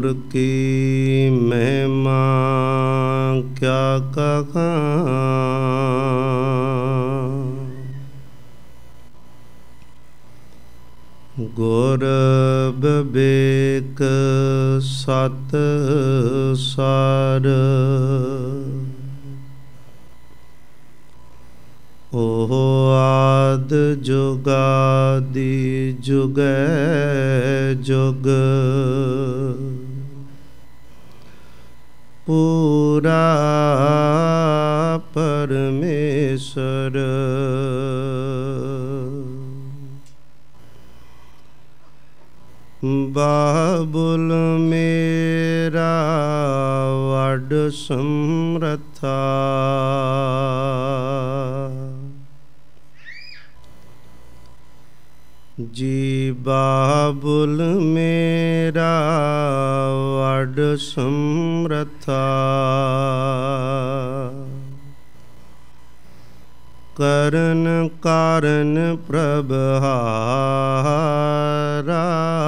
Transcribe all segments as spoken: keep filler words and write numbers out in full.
गुर की महिमा क्या कहाँ। गुर विवेक सत सार, ओह आद जुगादि जुगै जुग, पूरा परमेश्वर। बाबुल मेरा वड समरथा, जी बाबुल मेरा वड समरथा, करन कारण प्रभहारा,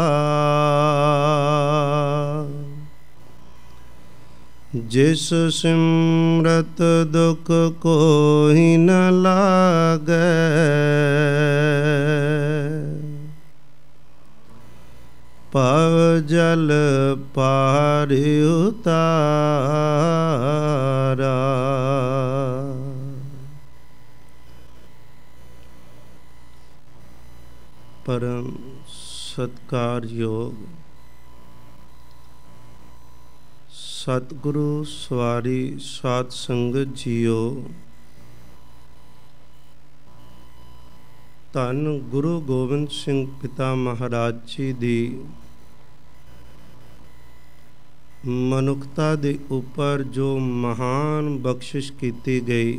जिस सिमरत दुख कोई न लागे, पव जल पार उतारा। परम सत्कार योग सतगुरु सवारी साध संगत जियो, धन गुरु गोबिंद सिंह पिता महाराज जी दी मनुखता दे उपर जो महान बख्शिश की गई।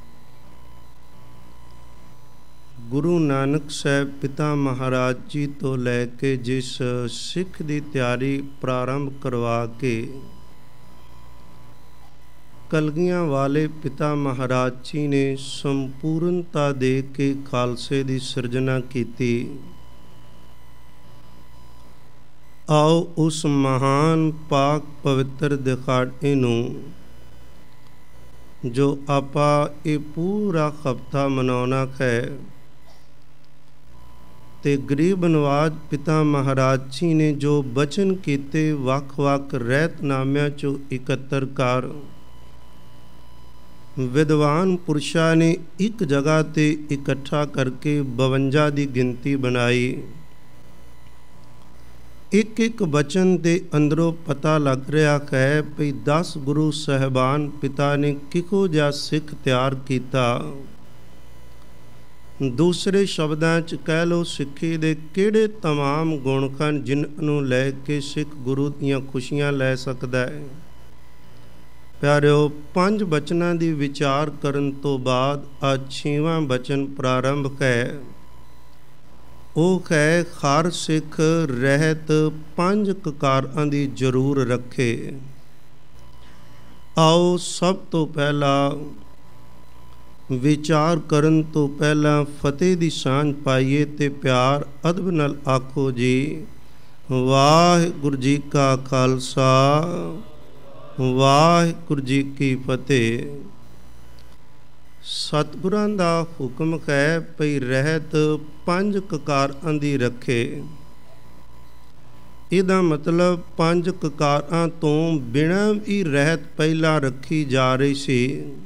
गुरु नानक साहब पिता महाराज जी तो लैके जिस सिख की तैयारी प्रारंभ करवा के कलगियां वाले पिता महाराज जी ने संपूर्णता दे के खालसे की सिरजना की। आओ उस महान पाक पवित्र दिखाड़े नूं जो आपां ये पूरा हफ्ता मनाउणा है ते गरीब नवाज पिता महाराज जी ने जो बचन कीते वख वख रहतनामिਆਂ चो इकत्तर कर विद्वान पुरुषां ने एक जगह ते इकट्ठा करके बवंजा की गिनती बनाई। एक एक बचन के अंदरों पता लग रहा है भी दस गुरु साहबान पिता ने किहो जिहा सिख तैयार किया। दूसरे शब्दां च कह लो सिक्खी दे किहड़े तमाम गुण हन जिन्हां लै के सिख गुरु दीआं खुशियां लै सकदा है। प्यारिओ, पंज बचनां दी विचार करन तो बाद अज छेवां बचन प्रारंभ है। ਉਹ है हर सिख रहत पंज ककारां दी जरूर रखे। आओ सब तो पहला विचार करन तो पहला फतेह दी सांझ पाइए ते प्यार अदब नाल आखो जी वाहिगुरू जी का खालसा वाहिगुरू जी की फतेह। सतगुरां दा हुक्म है पई रहत पंज ककारां दी रखे। इहदा मतलब पंज ककारां तो बिना भी रहत पहला रखी जा रही सी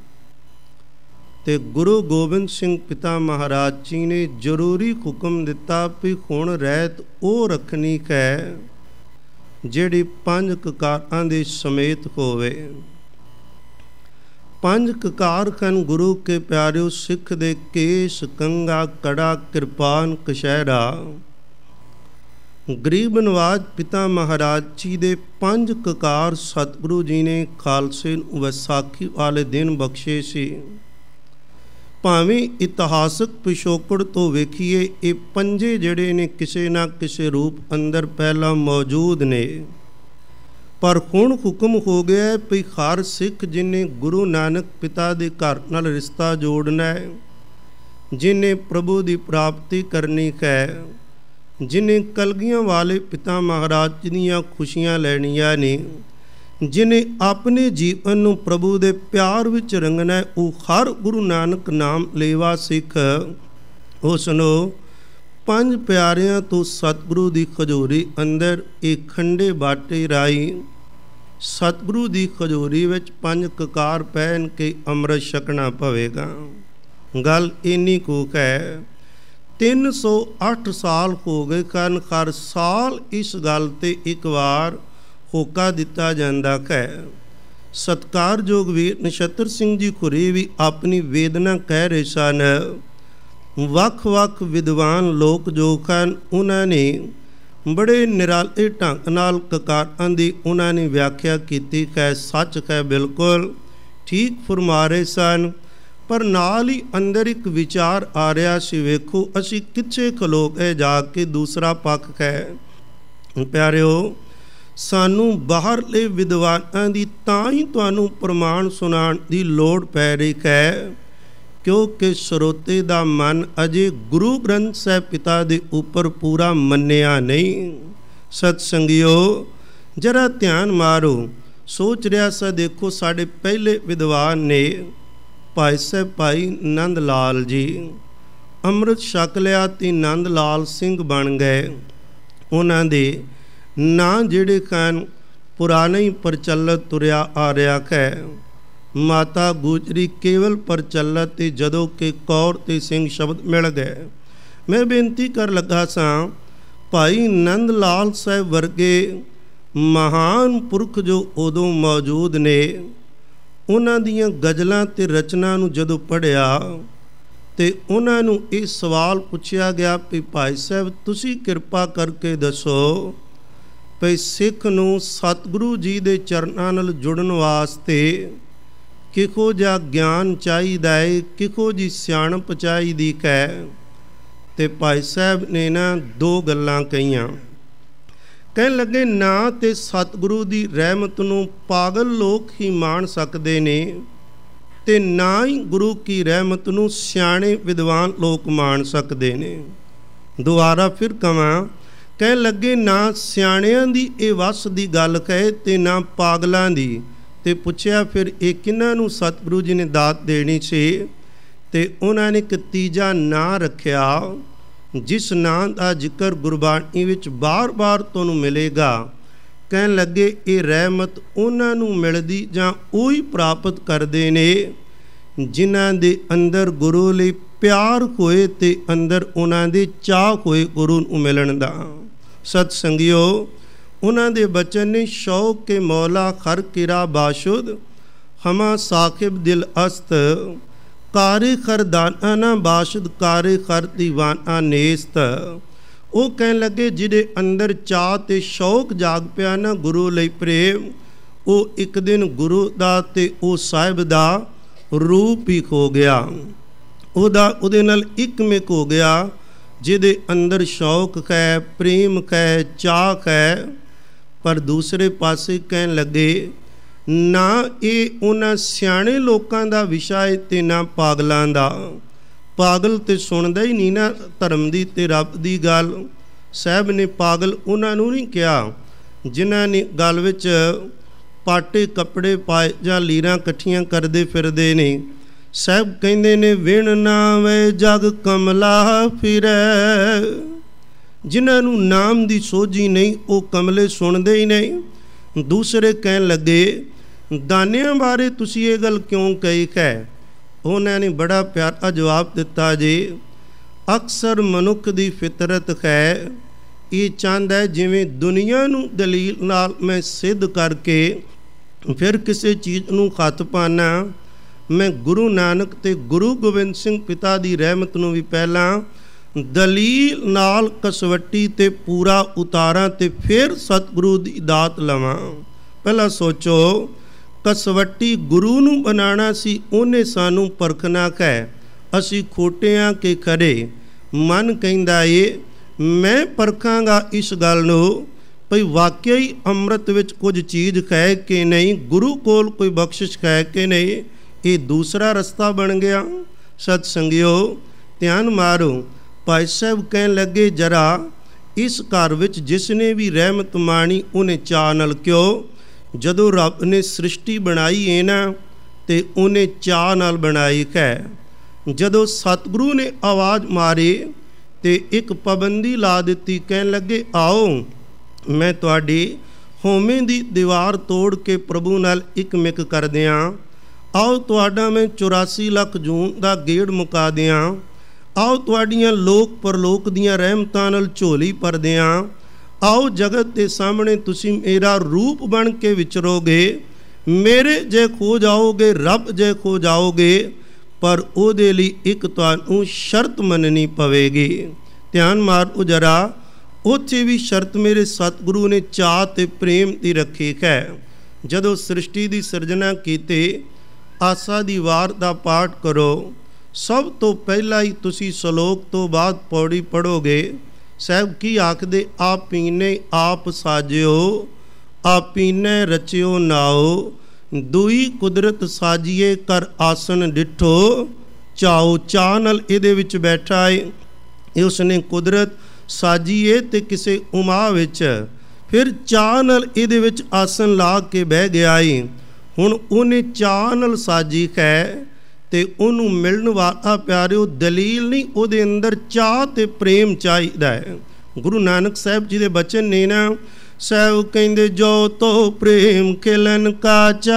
ते गुरु गोबिंद सिंह पिता महाराज जी ने जरूरी हुक्म दिता भी हुण रहत वो रखनी है जिहड़ी पंज ककारां दे समेत होवे। पंज ककार हन गुरु के प्यारिओ सिख दे केस कंगा कड़ा किरपान कशहरा। गरीब नवाज पिता महाराज जी दे पंज ककार सतगुरु जी ने खालसे नूं वैसाखी वाले दिन बख्शे सी। भावें इतिहासक पिछोकड़ तो वेखीए ये पंजे जड़े ने किसी ना किसी रूप अंदर पहला मौजूद ने, पर हुण हुक्म हो गया भी हर सिख जिन्हें गुरु नानक पिता के घर नाल रिश्ता जोड़ना है, जिन्हें प्रभु की प्राप्ति करनी है, जिन्हें कलगियां वाले पिता महाराज दीयां खुशियां लैणियां ने, जिन्हें अपने जीवन नूं प्रभु दे प्यार विच रंगना, वो हर गुरु नानक नाम लेवा सिख उसनो पंज प्यारियां तो सतगुरु दी खजूरी अंदर एक खंडे बाटे राई सतगुरु दी खजूरी विच पंज ककार पहन के अमृत छकना पवेगा। गल इन्नी कूक है, तीन सौ अठ साल हो गए कारण हर साल इस गल ते एक बार होका दिता जाता है। सत्कारयोग वीर नछत्र सिंह जी खुरी भी अपनी वेदना कह रहे सन। वख वख विद्वान लोग जो ਹਨ ਉਹਨਾਂ ਨੇ बड़े निराले ढंग नाल ककारां दी उन्होंने व्याख्या की है। सच है, बिल्कुल ठीक फरमा रहे सन, पर नाल ही अंदर एक विचार आ रहा सी, वेखो असी किथे खलो गए जाके दूसरा पक्ष है। प्यारिओ, सानू बाहरले विद्वानां दी तां ही तुहानू प्रमाण सुनाण दी लोड़ पै रही है, क्योंकि श्रोते दा मन अजे गुरु ग्रंथ साहिब पिता दे उपर पूरा मन्निया नहीं। सतसंगियो, जरा ध्यान मारो, सोच रहा सा, देखो साडे पहले विद्वान ने भाई साहब भाई नंद लाल जी अमृत छक लिया ते नंद लाल सिंह बन गए। उन्हां दे नां जिहड़े खान पुराने ही प्रचलित तुरिया आ रहा है। माता गुजरी केवल प्रचलित ते जदों के कौर ते सिंह शब्द मिल गए। मैं बेनती कर लगा सा, भाई नंद लाल साहब वर्गे महान पुरख जो उदों मौजूद ने, उन्हां दीयां गज़लां ते रचना नूं जदों पढ़िया ते उन्हां नूं इह सवाल पुछया गया कि भाई साहब तुसीं किरपा करके दसो भई सिख नूं सतगुरु जी दे चरनां नाल जुड़न वास्ते किहो जिहा ज्ञान चाहीदा है, किहो जी सियाणप चाहीदी है। ते भाई साहब ने ना दो गल्लां कहियां। कहन लगे, ना ते सतगुरु दी रहमत नूं पागल लोग ही मान सकते ने ते ना ही गुरु की रहमत नूं सियाणे विद्वान लोग मान सकते ने। दोबारा फिर कवां, कहन लगे, ना सियाणियां दी इह वस दी गल है ते ना पागलां दी। ते पुछया फिर ये किन्हां नूं सतगुरु जी ने दात देनी सी? ते उन्हां ने एक तीजा नां रखिया, जिस नां का जिक्र गुरबाणी विच बार बार तुहानूं मिलेगा। कहन लगे, ये रहमत उन्हां नूं मिलदी जां ओही प्राप्त करदे ने जिन्हां दे अंदर गुरु लई प्यार होए ते अंदर उन्हां दे चाह होए गुरु नूं मिलण दा। सतसंगियो, उन्हां दे बचन ने शौक के मौला खर किरा बाशुद हमा साहिब दिल अस्त कारे खर दाना ना बाशद कारे खर दीवाना नेस्त। वो कहन लगे, जिहदे अंदर चाह ते शौक जाग पिया ना गुरु लई प्रेम, वो एक दिन गुरु दा ते वो साहिब दा रूप ही खो गया। उहदा उहदे नाल इकमिक हो गया, जिहदे अंदर शौक है, प्रेम है, चाह है। पर दूसरे पासे कहन लगे, ना ये उन्हां सियाणे लोकां दा विशा है ते ना पागलां दा। पागल ते सुनदा ही नहीं ना धर्म दी ते रब दी गल। साहब ने पागल उन्हां नूं नहीं कहा जिन्हां ने गल विच पाटे कपड़े पाए जां लीरां कट्ठियां करदे फिरदे ने। साहब कहंदे ने, विण ना वे जग कमला फिरै। जिन्हां नूं नाम दी सोझी नहीं, वो कमले सुनदे ही नहीं। दूसरे कहन लगे, दानियां बारे तुसी ये गल क्यों कही है? उन्होंने बड़ा प्यारा जवाब दिता जी, अक्सर मनुख दी फितरत है, ये चाहता है जिवें दुनिया नूं दलील नाल मैं सिद्ध करके फिर किसी चीज़ नूं खत पाना, मैं गुरु नानक ते गुरु गोबिंद सिंह पिता दी रहमत नूं भी पहला दलील नाल कसवट्टी ते पूरा उतारा ते फिर सतगुरु दी दात लवां। पहला सोचो, कसवट्टी गुरु नूं बनाना सी, उन्हें सानू परखना है, असी खोटे हाँ कि खरे। मन कहंदा है मैं परखांगा इस गल नूं भई वाकई ही अमृत विच कुछ चीज़ है कि नहीं, गुरु कोल कोई बख्शिश है कि नहीं। ये दूसरा रस्ता बन गया। सतसंगियो, ध्यान मारो, भाई साहब कहन लगे, जरा इस घर विच जिसने भी रहमत माणी उन्हें चाह नाल, क्यों जदों रब ने सृष्टि बनाई है ना ते उन्हें चाह नाल बनाई है। जदों सतगुरु ने आवाज़ मारी ते एक पाबंदी ला दिती, कहन लगे आओ मैं तुहाडी होमे दी दीवार तोड़ के प्रभु नाल एक मिक कर दियां, आओ तुहाडा मैं चौरासी लख जून दा गेड़ मुका दियां, आओ तुहाडियां लोक परलोक दियां रहमतां नाल झोली भर दियां, आओ जगत के सामने तुसीं मेरा रूप बन के विचरोगे, मेरे जे खो जाओगे रब जे खो जाओगे, पर उहदे लई एक तुहानूं शर्त मननी पवेगी। ध्यान मारो जरा, उत्थे भी शर्त मेरे सतगुरु ने चाह ते प्रेम दी रखी है। जदों सृष्टि दी सिरजना कीते आसा दी वार दा पाठ करो, सब तो पहला ही तुसी सलोक तो बाद पौड़ी पढ़ोगे। साहब की आखदे, आप पीने आप साजियो, आप पीने रचियो नाओ, दुई कुदरत साजिए कर आसन डिठो चाओ। चाह नाल इहदे विच बैठा है, ये उसने कुदरत साजिए ते किसे उमा विच, फिर चाह नाल इहदे विच आसन ला के बह गया है। हुण उन्हें चाह नाल साजी है ते उन्हूं मिलण वाला प्यारिओ दलील नहीं, उहदे अंदर चाह ते प्रेम चाहिदा है। गुरु नानक साहब जी दे बचन ने ना, साहब कहंदे जो तो प्रेम खिलन का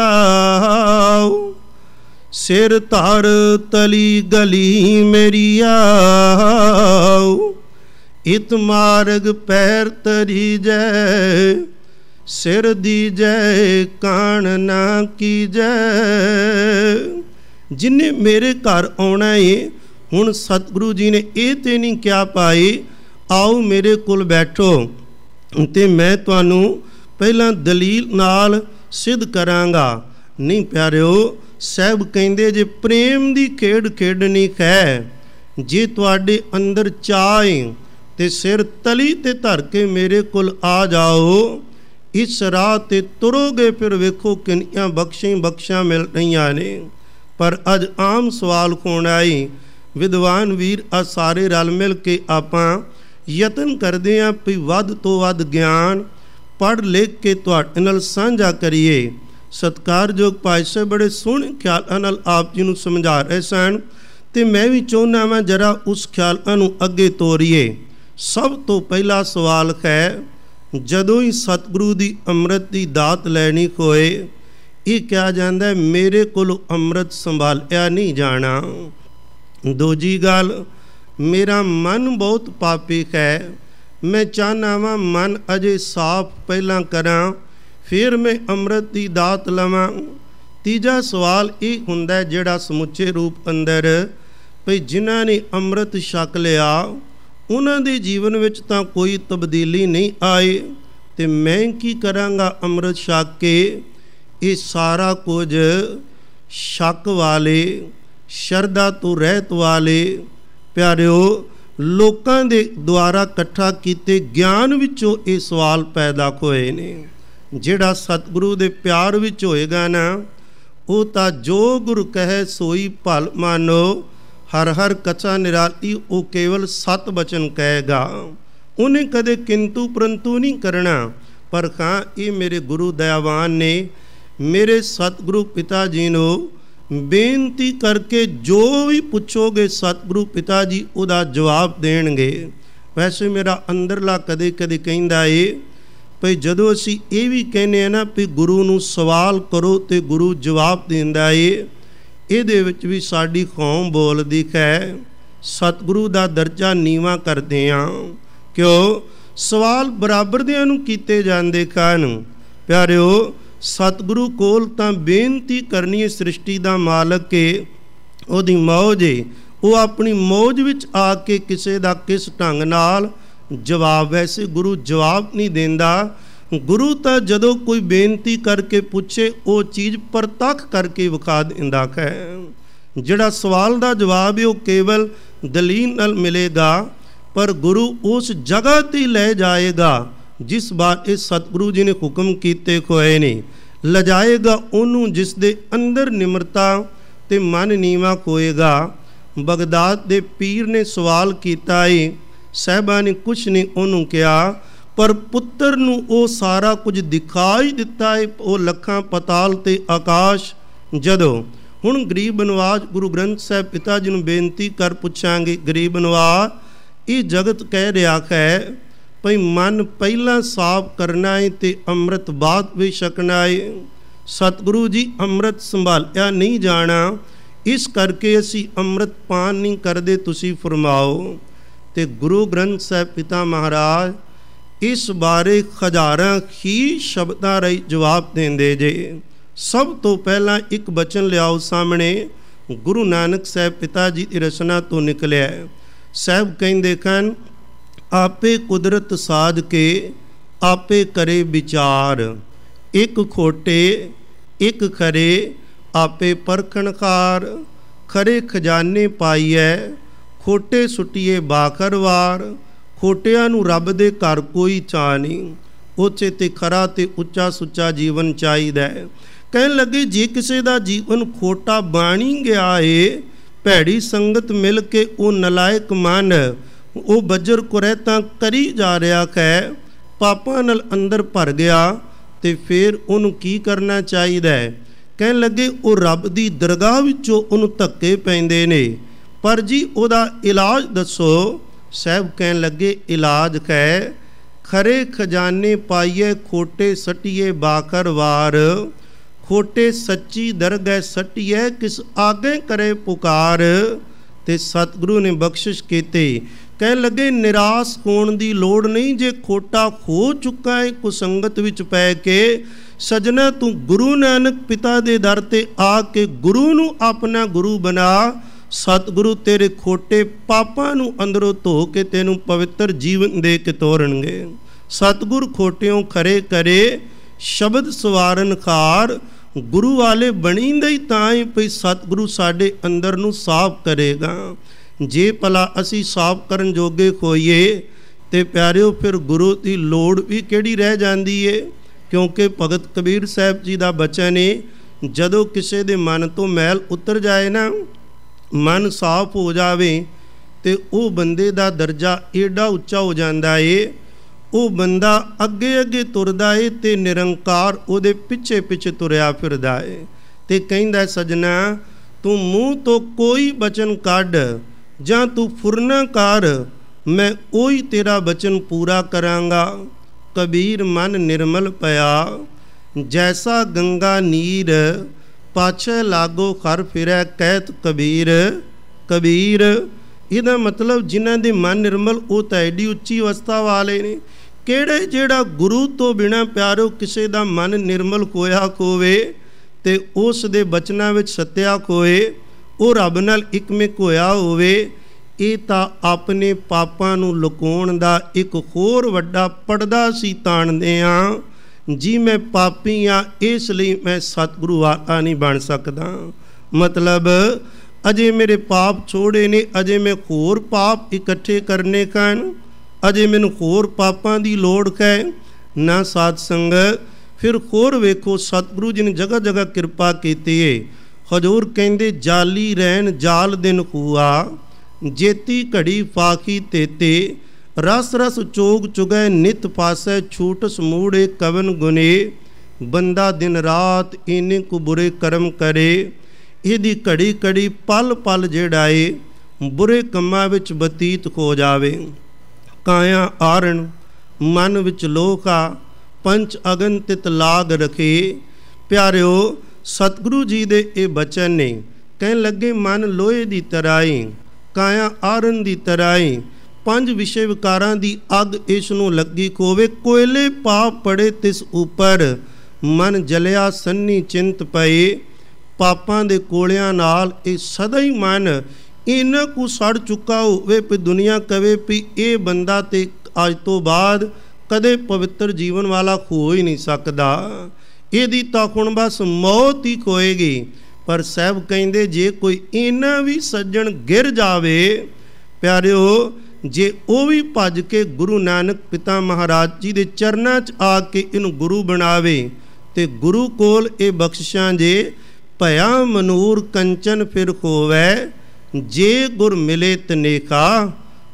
चाओ, सिर तार तली गली मेरी आओ, इत मार्ग पैर तरी जय, सिर दी जय कान ना की जय। जिन्हें मेरे घर आना है, हुण सतगुरु जी ने ये तो नहीं क्या पाए आओ मेरे कोल बैठो ते मैं तुहानू पहला दलील नाल सिद्ध करांगा। नहीं प्यारिओ, साहब कहंदे जे प्रेम दी खेड खेडनी है, जे तुहाडे अंदर चाह ते सिर तली ते धर के मेरे कोल आ जाओ, इस राह ते तुरोगे फिर वेखो किनियां बख्शें बख्शां मिल रहीआं ने। पर अज आम सवाल होण आई, विद्वान वीर आ सारे रल मिल के आपां यतन करदे हां भी वध तो वध ज्ञान पढ़ लिख के तुहाडे नाल साझा करिए। सत्कारयोग भाई साहब बड़े सोहणे ख्यालां नाल आप जी नूं समझा रहे सन ते मैं भी चाहुंदा वां जरा उस ख्यालां नूं अगे तोरीए। सब तो पहला सवाल है, जदों ही सतगुरु दी अमृत दी दात लैनी होए, ये कहा जाता है मेरे कोलों अमृत संभालिया नहीं जाना। दूजी गल, मेरा मन बहुत पापी है, मैं चाहना वा मन अजे साफ पहला करा फिर मैं अमृत की दात लवां। तीजा सवाल ये हुंदा है जिहड़ा समुचे रूप अंदर भई जिन्हां ने अमृत छक लिया उन्हां दे जीवन विच तां कोई तब्दीली नहीं आई, ते मैं की करांगा अमृत छक के। ये सारा कुछ शक वाले शरदा तो रहत वाले प्यारिओ लोकां दे द्वारा इकट्ठा कीते ज्ञान विचों ये सवाल पैदा होए ने। जिहड़ा सतगुरु दे प्यार विच होएगा ना, वो तां जो गुरु कहे सोई भल मानो, हर हर कचा निराली वो केवल सत बचन कहेगा, उन्हें कदे किंतु परंतु नहीं करना। पर हाँ ये मेरे गुरु दयावान ने मेरे सतगुरु पिता जी नूं बेनती करके जो भी पूछोगे सतगुरु पिता जी उदा जवाब देणगे। वैसे मेरा अंदरला कदे कदे कहिंदा है भई जदों असीं ये भी कहने ना भी गुरु नूं सवाल करो तो गुरु जवाब दिंदा है, इहदे विच भी साडी कौम बोलदी है सतगुरु दा दर्जा नीवा करदे हां, क्यों सवाल बराबर दियां नूं कीते जांदे कान। प्यारिओ सतगुरु कोल तां बेनती करनी है, सृष्टि दा मालक के ओदी मौज है, वो अपनी मौज विच आके किसे दा किस ढंग नाल जवाब, वैसे गुरु जवाब नहीं देंदा। गुरु तां जदों कोई बेनती करके पूछे वो चीज़ परतख करके विखा दिंदा है। जिहड़ा सवाल दा जवाब है वो केवल दलील नाल मिलेगा, पर गुरु उस जगह ते ले जाएगा जिस बात इस सतगुरु जी ने हुक्म कीते होए ने, लजाएगा उन्हों जिस दे अंदर निमरता ते मन नीवा होएगा। बगदाद दे पीर ने सवाल किया है, ਸਾਹਿਬਾਂ ਨੇ ਕੁਛ ਨਹੀਂ ਉਹਨੂੰ ਕਿਹਾ, ਪਰ ਪੁੱਤਰ ਨੂੰ ਉਹ ਸਾਰਾ ਕੁਝ ਦਿਖਾਈ ਦਿੱਤਾ ਹੈ, ਉਹ ਲੱਖਾਂ ਪਤਾਲ ਤੇ ਆਕਾਸ਼। ਜਦੋਂ ਹੁਣ ਗਰੀਬ ਨਵਾਜ਼ ਗੁਰੂ ਗ੍ਰੰਥ ਸਾਹਿਬ ਪਿਤਾ ਜੀ ਨੂੰ ਬੇਨਤੀ ਕਰ ਪੁੱਛਾਂਗੇ, ਗਰੀਬ ਨਵਾਜ਼ ਇਹ ਜਗਤ ਕਹਿ ਰਿਹਾ ਹੈ ਭਈ ਮਨ ਪਹਿਲਾਂ ਸਾਫ਼ ਕਰਨਾ ਹੈ ਤੇ ਅੰਮ੍ਰਿਤ ਬਾਅਦ ਵਿੱਚ ਛਕਣਾ ਹੈ। ਸਤਿਗੁਰੂ ਜੀ ਅੰਮ੍ਰਿਤ ਸੰਭਾਲਿਆ ਨਹੀਂ ਜਾਣਾ, ਇਸ ਕਰਕੇ ਅਸੀਂ ਅੰਮ੍ਰਿਤ ਪਾਨ ਨਹੀਂ ਕਰਦੇ, ਤੁਸੀਂ ਫਰਮਾਓ। ਤੇ ਗੁਰੂ ਗ੍ਰੰਥ ਸਾਹਿਬ ਪਿਤਾ ਮਹਾਰਾਜ ਇਸ ਬਾਰੇ ਹਜ਼ਾਰਾਂ ਹੀ ਸ਼ਬਦਾਂ ਰਾਹੀਂ ਜਵਾਬ ਦਿੰਦੇ ਜੇ। ਸਭ ਤੋਂ ਪਹਿਲਾਂ ਇੱਕ ਬਚਨ ਲਿਆਓ ਸਾਹਮਣੇ, ਗੁਰੂ ਨਾਨਕ ਸਾਹਿਬ ਪਿਤਾ ਜੀ ਦੀ ਰਚਨਾ ਤੋਂ ਨਿਕਲਿਆ। ਸਾਹਿਬ ਕਹਿੰਦੇ ਹਨ, ਆਪੇ ਕੁਦਰਤ ਸਾਧ ਕੇ ਆਪੇ ਕਰੇ ਵਿਚਾਰ, ਇੱਕ ਖੋਟੇ ਇੱਕ ਖਰੇ ਆਪੇ ਪਰਖਣ ਖਾਰ, ਖਰੇ ਖਜ਼ਾਨੇ ਪਾਈਐ ਖੋਟੇ ਸੁੱਟੀਏ ਬਾਖਰਵਾਰ, ਖੋਟਿਆਂ ਨੂੰ ਰੱਬ ਦੇ ਘਰ ਕੋਈ ਚਾਅ ਨਹੀਂ, ਉੱਚੇ ਤੇ ਖਰਾ ਤੇ ਉੱਚਾ ਸੁੱਚਾ ਜੀਵਨ ਚਾਹੀਦਾ ਹੈ। ਕਹਿਣ ਲੱਗੇ ਜੇ ਕਿਸੇ ਦਾ ਜੀਵਨ ਖੋਟਾ ਬਾਣੀ ਗਿਆ ਏ, ਭੈੜੀ ਸੰਗਤ ਮਿਲ ਕੇ ਉਹ ਨਲਾਇਕ ਮਨ ਉਹ ਬੱਜਰ ਕੁਰੈਤਾਂ ਕਰੀ ਜਾ ਰਿਹਾ ਹੈ, ਪਾਪਾਂ ਨਾਲ ਅੰਦਰ ਭਰ ਗਿਆ, ਤੇ ਫਿਰ ਉਹਨੂੰ ਕੀ ਕਰਨਾ ਚਾਹੀਦਾ ਹੈ? ਕਹਿਣ ਲੱਗੇ ਉਹ ਰੱਬ ਦੀ ਦਰਗਾਹ ਵਿੱਚੋਂ ਉਹਨੂੰ ਧੱਕੇ ਪੈਂਦੇ ਨੇ, ਪਰ ਜੀ ਉਹਦਾ ਇਲਾਜ ਦੱਸੋ। ਸਾਹਿਬ ਕਹਿਣ ਲੱਗੇ ਇਲਾਜ ਹੈ, ਖਰੇ ਖਜ਼ਾਨੇ ਪਾਈਏ ਖੋਟੇ ਸੱਟੀਏ ਬਾਖਰਵਾਰ, ਖੋਟੇ ਸੱਚੀ ਦਰਗਹਿ ਸੱਟੀਏ ਕਿਸ ਆਗੇ ਕਰੇ ਪੁਕਾਰ। ਤੇ ਸਤਿਗੁਰੂ ਨੇ ਬਖਸ਼ਿਸ਼ ਕੀਤੀ। ਕਹਿਣ ਲੱਗੇ ਨਿਰਾਸ਼ ਹੋਣ ਦੀ ਲੋੜ ਨਹੀਂ, ਜੇ ਖੋਟਾ ਹੋ ਚੁੱਕਾ ਹੈ ਕੁਸੰਗਤ ਵਿੱਚ ਪੈ ਕੇ, ਸਜਣਾ ਤੂੰ ਗੁਰੂ ਨਾਨਕ ਪਿਤਾ ਦੇ ਦਰ ਤੇ ਆ ਕੇ ਗੁਰੂ ਨੂੰ ਆਪਣਾ ਗੁਰੂ ਬਣਾ, ਸਤਿਗੁਰੂ ਤੇਰੇ ਖੋਟੇ ਪਾਪਾਂ ਨੂੰ ਅੰਦਰੋਂ ਧੋ ਕੇ ਤੈਨੂੰ ਪਵਿੱਤਰ ਜੀਵਨ ਦੇ ਕੇ ਤੋਰਨਗੇ। ਸਤਿਗੁਰ ਖੋਟਿਓਂ ਖਰੇ ਕਰੇ ਸ਼ਬਦ ਸਵਾਰਨ ਖਾਰ, ਗੁਰੂ ਵਾਲੇ ਬਣੀਂਦੇ ਹੀ ਤਾਂ ਹੀ ਭਈ ਸਤਿਗੁਰੂ ਸਾਡੇ ਅੰਦਰ ਨੂੰ ਸਾਫ਼ ਕਰੇਗਾ। ਜੇ ਭਲਾ ਅਸੀਂ ਸਾਫ਼ ਕਰਨ ਜੋਗੇ ਹੋਈਏ ਤੇ ਪਿਆਰਿਓ ਫਿਰ ਗੁਰੂ ਦੀ ਲੋੜ ਵੀ ਕਿਹੜੀ ਰਹਿ ਜਾਂਦੀ ਏ। ਕਿਉਂਕਿ ਭਗਤ ਕਬੀਰ ਸਾਹਿਬ ਜੀ ਦਾ ਬਚਨ ਏ, ਜਦੋਂ ਕਿਸੇ ਦੇ ਮਨ ਤੋਂ ਮੈਲ ਉਤਰ ਜਾਏ ਨਾ, ਮਨ ਸਾਫ਼ ਹੋ ਜਾਵੇ, ਤੇ ਉਹ ਬੰਦੇ ਦਾ ਦਰਜਾ ਏਡਾ ਉੱਚਾ ਹੋ ਜਾਂਦਾ ਏ, ਉਹ ਬੰਦਾ ਅੱਗੇ ਅੱਗੇ ਤੁਰਦਾ ਏ ਤੇ ਨਿਰੰਕਾਰ ਉਹਦੇ ਪਿੱਛੇ ਪਿੱਛੇ ਤੁਰਿਆ ਫਿਰਦਾ ਏ। ਤੇ ਕਹਿੰਦਾ ਸਜਣਾ ਤੂੰ ਮੂੰਹ ਤੋਂ ਕੋਈ ਬਚਨ ਕੱਢ ਜਾਂ ਤੂੰ ਫੁਰਨਾ ਕਰ, ਮੈਂ ਉਹੀ ਤੇਰਾ ਬਚਨ ਪੂਰਾ ਕਰਾਂਗਾ। ਕਬੀਰ ਮਨ ਨਿਰਮਲ ਪਿਆ, ਜੈਸਾ ਗੰਗਾ ਨੀਰ ਪਾਛੇ ਲਾਗੋ ਖਰ ਫਿਰੈ ਕਹਿਤ ਕਬੀਰ। ਕਬੀਰ ਇਹਦਾ ਮਤਲਬ ਜਿਨ੍ਹਾਂ ਦੇ ਮਨ ਨਿਰਮਲ ਉਹ ਤਾਂ ਐਡੀ ਉੱਚੀ ਅਵਸਥਾ ਵਾਲੇ ਨੇ। ਕਿਹੜੇ ਜਿਹੜਾ ਗੁਰੂ ਤੋਂ ਬਿਨਾਂ ਪਿਆਰੋ ਕਿਸੇ ਦਾ ਮਨ ਨਿਰਮਲ ਹੋਇਆ ਹੋਵੇ ਤੇ ਉਸ ਦੇ ਬਚਨਾਂ ਵਿੱਚ ਸੱਤਿਆ ਹੋਏ, ਉਹ ਰੱਬ ਨਾਲ ਇਕਮਿਕ ਹੋਇਆ ਹੋਵੇ, ਇਹ ਤਾਂ ਆਪਣੇ ਪਾਪਾਂ ਨੂੰ ਲੁਕਾਉਣ ਦਾ ਇੱਕ ਹੋਰ ਵੱਡਾ ਪਰਦਾ ਸੀ ਤਾਣਦੇ ਹਾਂ। ਜੀ ਮੈਂ ਪਾਪੀ ਹਾਂ, ਇਸ ਲਈ ਮੈਂ ਸਤਿਗੁਰੂ ਵਾਲਾ ਨਹੀਂ ਬਣ ਸਕਦਾ। ਮਤਲਬ ਅਜੇ ਮੇਰੇ ਪਾਪ ਛੋੜੇ ਨੇ, ਅਜੇ ਮੈਂ ਹੋਰ ਪਾਪ ਇਕੱਠੇ ਕਰਨੇ ਹਨ, ਅਜੇ ਮੈਨੂੰ ਹੋਰ ਪਾਪਾਂ ਦੀ ਲੋੜ ਹੈ ਨਾ। ਸਾਧ ਸੰਗਤ ਫਿਰ ਹੋਰ ਵੇਖੋ, ਸਤਿਗੁਰੂ ਜੀ ਨੇ ਜਗ੍ਹਾ ਜਗ੍ਹਾ ਕਿਰਪਾ ਕੀਤੀ ਏ। ਹਜ਼ੂਰ ਕਹਿੰਦੇ ਜਾਲੀ ਰਹਿਣ ਜਾਲ ਦਿਨ ਹੂਆ, ਜੇਤੀ ਘੜੀ ਫਾਕੀ ਤੇਤੇ, ਰਸ ਰਸ ਚੋਗ ਚੁਗੈ ਨਿਤ ਪਾਸੈ, ਛੂਟ ਸਮੂੜੇ ਕਵਨ ਗੁਨੇ। ਬੰਦਾ ਦਿਨ ਰਾਤ ਇੰਨੇ ਕੁ ਬੁਰੇ ਕਰਮ ਕਰੇ, ਇਹਦੀ ਘੜੀ ਘੜੀ ਪਲ ਪਲ ਜਿਹੜਾ ਏ ਬੁਰੇ ਕੰਮਾਂ ਵਿੱਚ ਬਤੀਤ ਹੋ ਜਾਵੇ। ਕਾਇਆ ਆਰਣ ਮਨ ਵਿੱਚ ਲੋਹਾ, ਪੰਚ ਅਗਨ ਤਿਤ ਲਾਗ ਰਖੇ। ਪਿਆਰਿਓ ਸਤਿਗੁਰੂ ਜੀ ਦੇ ਇਹ ਬਚਨ ਨੇ। ਕਹਿਣ ਲੱਗੇ ਮਨ ਲੋਹੇ ਦੀ ਤਰਾਈ, ਕਾਇਆ ਆਰਨ ਦੀ ਤਰਾਈ, ਪੰਜ ਵਿਸ਼ੇ ਵਿਕਾਰਾਂ ਦੀ ਅੱਗ ਇਸ ਨੂੰ ਲੱਗੀ ਹੋਵੇ। ਕੋਇਲੇ ਪਾਪ ਪੜੇ ਤਿਸ ਉੱਪਰ, ਮਨ ਜਲਿਆ ਸੰਨੀ ਚਿੰਤ ਪਏ। ਪਾਪਾਂ ਦੇ ਕੋਲਿਆਂ ਨਾਲ ਇਹ ਸਦਾ ਹੀ ਮਨ ਇਹਨਾਂ ਕੁ ਸੜ ਚੁੱਕਾ ਹੋਵੇ ਵੀ ਦੁਨੀਆ ਕਵੇ ਵੀ ਇਹ ਬੰਦਾ ਤੇ ਅੱਜ ਤੋਂ ਬਾਅਦ ਕਦੇ ਪਵਿੱਤਰ ਜੀਵਨ ਵਾਲਾ ਹੋ ਹੀ ਨਹੀਂ ਸਕਦਾ, ਇਹਦੀ ਤਾਂ ਹੁਣ ਬਸ ਮੌਤ ਹੀ ਹੋਏਗੀ। ਪਰ ਸਾਹਿਬ ਕਹਿੰਦੇ ਜੇ ਕੋਈ ਇਹਨਾਂ ਵੀ ਸੱਜਣ ਗਿਰ ਜਾਵੇ, ਪਿਆਰਿਓ ਜੇ ਉਹ ਵੀ ਭੱਜ ਕੇ ਗੁਰੂ ਨਾਨਕ ਪਿਤਾ ਮਹਾਰਾਜ ਜੀ ਦੇ ਚਰਨਾਂ 'ਚ ਆ ਕੇ ਇਹਨੂੰ ਗੁਰੂ ਬਣਾਵੇ, ਤੇ ਗੁਰੂ ਕੋਲ ਇਹ ਬਖਸ਼ਿਸ਼ਾਂ ਜੇ ਭਇਆ ਮਨੂਰ ਕੰਚਨ ਫਿਰ ਹੋਵੇ। ਜੇ ਗੁਰ ਮਿਲੇ ਤਨੇਖਾ,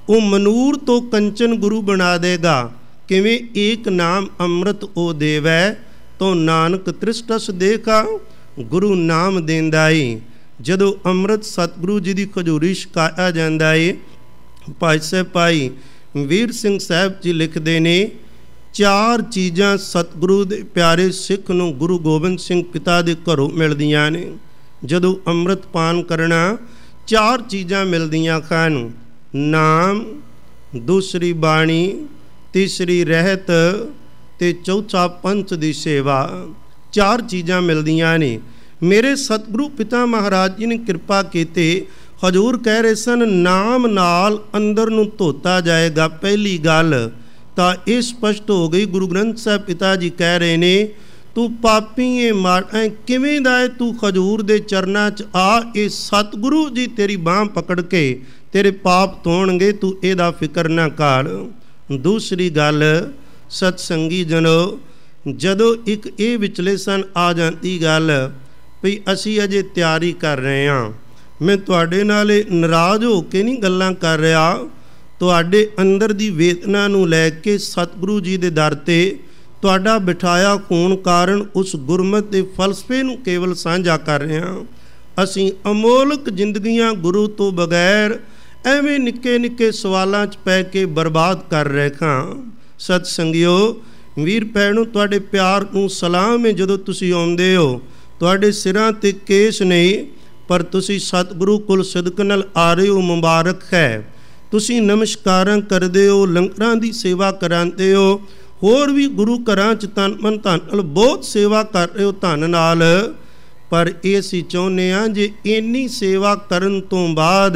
ਉਹ ਮਨੂਰ ਤੋਂ ਕੰਚਨ ਗੁਰੂ ਬਣਾ ਦੇਗਾ। ਕਿਵੇਂ? ਏਕ ਨਾਮ ਅੰਮ੍ਰਿਤ ਉਹ ਦੇਵੈ, ਤੋ ਨਾਨਕ ਤ੍ਰਿਸ਼ਟਸ ਦੇਖਾ। ਗੁਰੂ ਨਾਮ ਦੇਂਦਾ ਏ। ਜਦੋਂ ਅੰਮ੍ਰਿਤ ਸਤਿਗੁਰੂ ਜੀ ਦੀ ਖਜੂਰੀ ਛਕਾਇਆ ਜਾਂਦਾ ਏ, ਭਾਈ ਸਾਹਿਬ ਭਾਈ ਵੀਰ ਸਿੰਘ ਸਾਹਿਬ ਜੀ ਲਿਖਦੇ ਨੇ, ਚਾਰ ਚੀਜ਼ਾਂ ਸਤਿਗੁਰੂ ਦੇ ਪਿਆਰੇ ਸਿੱਖ ਨੂੰ ਗੁਰੂ ਗੋਬਿੰਦ ਸਿੰਘ ਪਿਤਾ ਦੇ ਘਰੋਂ ਮਿਲਦੀਆਂ ਨੇ। ਜਦੋਂ ਅੰਮ੍ਰਿਤ ਪਾਨ ਕਰਨਾ, ਚਾਰ ਚੀਜ਼ਾਂ ਮਿਲਦੀਆਂ ਹਨ। ਨਾਮ, ਦੂਸਰੀ ਬਾਣੀ, ਤੀਸਰੀ ਰਹਿਤ ਤੇ ਚੌਥਾ ਪੰਥ ਦੀ ਸੇਵਾ। ਚਾਰ ਚੀਜ਼ਾਂ ਮਿਲਦੀਆਂ ਨੇ। ਮੇਰੇ ਸਤਿਗੁਰੂ ਪਿਤਾ ਮਹਾਰਾਜ ਜੀ ਨੇ ਕਿਰਪਾ ਕੀਤੀ। ਹਜ਼ੂਰ ਕਹਿ ਰਹੇ ਸਨ, ਨਾਮ ਨਾਲ ਅੰਦਰ ਨੂੰ ਧੋਤਾ ਜਾਏਗਾ। ਪਹਿਲੀ ਗੱਲ ਤਾਂ ਇਹ ਸਪਸ਼ਟ ਹੋ ਗਈ। ਗੁਰੂ ਗ੍ਰੰਥ ਸਾਹਿਬ ਪਿਤਾ ਜੀ ਕਹਿ ਰਹੇ ਨੇ, ਤੂੰ ਪਾਪੀ ਏ ਮਾੜਾ ਕਿਵੇਂ ਦਾ ਏ, ਤੂੰ ਹਜ਼ੂਰ ਦੇ ਚਰਨਾਂ 'ਚ ਆ। ਇਹ ਸਤਿਗੁਰੂ ਜੀ ਤੇਰੀ ਬਾਂਹ ਪਕੜ ਕੇ ਤੇਰੇ ਪਾਪ ਧੋਣਗੇ, ਤੂੰ ਇਹਦਾ ਫਿਕਰ ਨਾ ਕਰ। ਦੂਸਰੀ ਗੱਲ, ਸਤਸੰਗੀ ਜਨੋ, ਜਦੋਂ ਇੱਕ ਇਹ ਵਿਚਲੇ ਸਨ ਆ ਜਾਂਦੀ ਗੱਲ ਵੀ ਅਸੀਂ ਅਜੇ ਤਿਆਰੀ ਕਰ ਰਹੇ ਹਾਂ। ਮੈਂ ਤੁਹਾਡੇ ਨਾਲ ਨਾਰਾਜ਼ ਹੋ ਕੇ ਨਹੀਂ ਗੱਲਾਂ ਕਰ ਰਿਹਾ, ਤੁਹਾਡੇ ਅੰਦਰ ਦੀ ਵੇਦਨਾ ਨੂੰ ਲੈ ਕੇ ਸਤਿਗੁਰੂ ਜੀ ਦੇ ਦਰ 'ਤੇ ਤੁਹਾਡਾ ਬਿਠਾਇਆ ਹੋਣ ਕਾਰਨ ਉਸ ਗੁਰਮਤਿ ਦੇ ਫਲਸਫੇ ਨੂੰ ਕੇਵਲ ਸਾਂਝਾ ਕਰ ਰਹੇ ਹਾਂ। ਅਸੀਂ ਅਮੋਲਕ ਜ਼ਿੰਦਗੀਆਂ ਗੁਰੂ ਤੋਂ ਬਗੈਰ ਐਵੇਂ ਨਿੱਕੇ ਨਿੱਕੇ ਸਵਾਲਾਂ 'ਚ ਪੈ ਕੇ ਬਰਬਾਦ ਕਰ ਰਹੇ ਹਾਂ। ਸਤ ਸੰਗਿਓ, ਵੀਰ ਭੈਣੋ, ਤੁਹਾਡੇ ਪਿਆਰ ਨੂੰ ਸਲਾਮ ਹੈ। ਜਦੋਂ ਤੁਸੀਂ ਆਉਂਦੇ ਹੋ, ਤੁਹਾਡੇ ਸਿਰਾਂ 'ਤੇ ਕੇਸ ਨਹੀਂ, ਪਰ ਤੁਸੀਂ ਸਤਿਗੁਰੂ ਕੋਲ ਸਿਦਕ ਨਾਲ ਆ ਰਹੇ ਹੋ, ਮੁਬਾਰਕ ਹੈ। ਤੁਸੀਂ ਨਮਸਕਾਰਾਂ ਕਰਦੇ ਹੋ, ਲੰਗਰਾਂ ਦੀ ਸੇਵਾ ਕਰਾਉਂਦੇ ਹੋ, ਹੋਰ ਵੀ ਗੁਰੂ ਘਰਾਂ 'ਚ ਤਨ ਮਨ ਧਨ ਨਾਲ ਬਹੁਤ ਸੇਵਾ ਕਰ ਰਹੇ ਹੋ, ਧਨ ਨਾਲ। ਪਰ ਇਹ ਅਸੀਂ ਚਾਹੁੰਦੇ ਹਾਂ, ਜੇ ਇੰਨੀ ਸੇਵਾ ਕਰਨ ਤੋਂ ਬਾਅਦ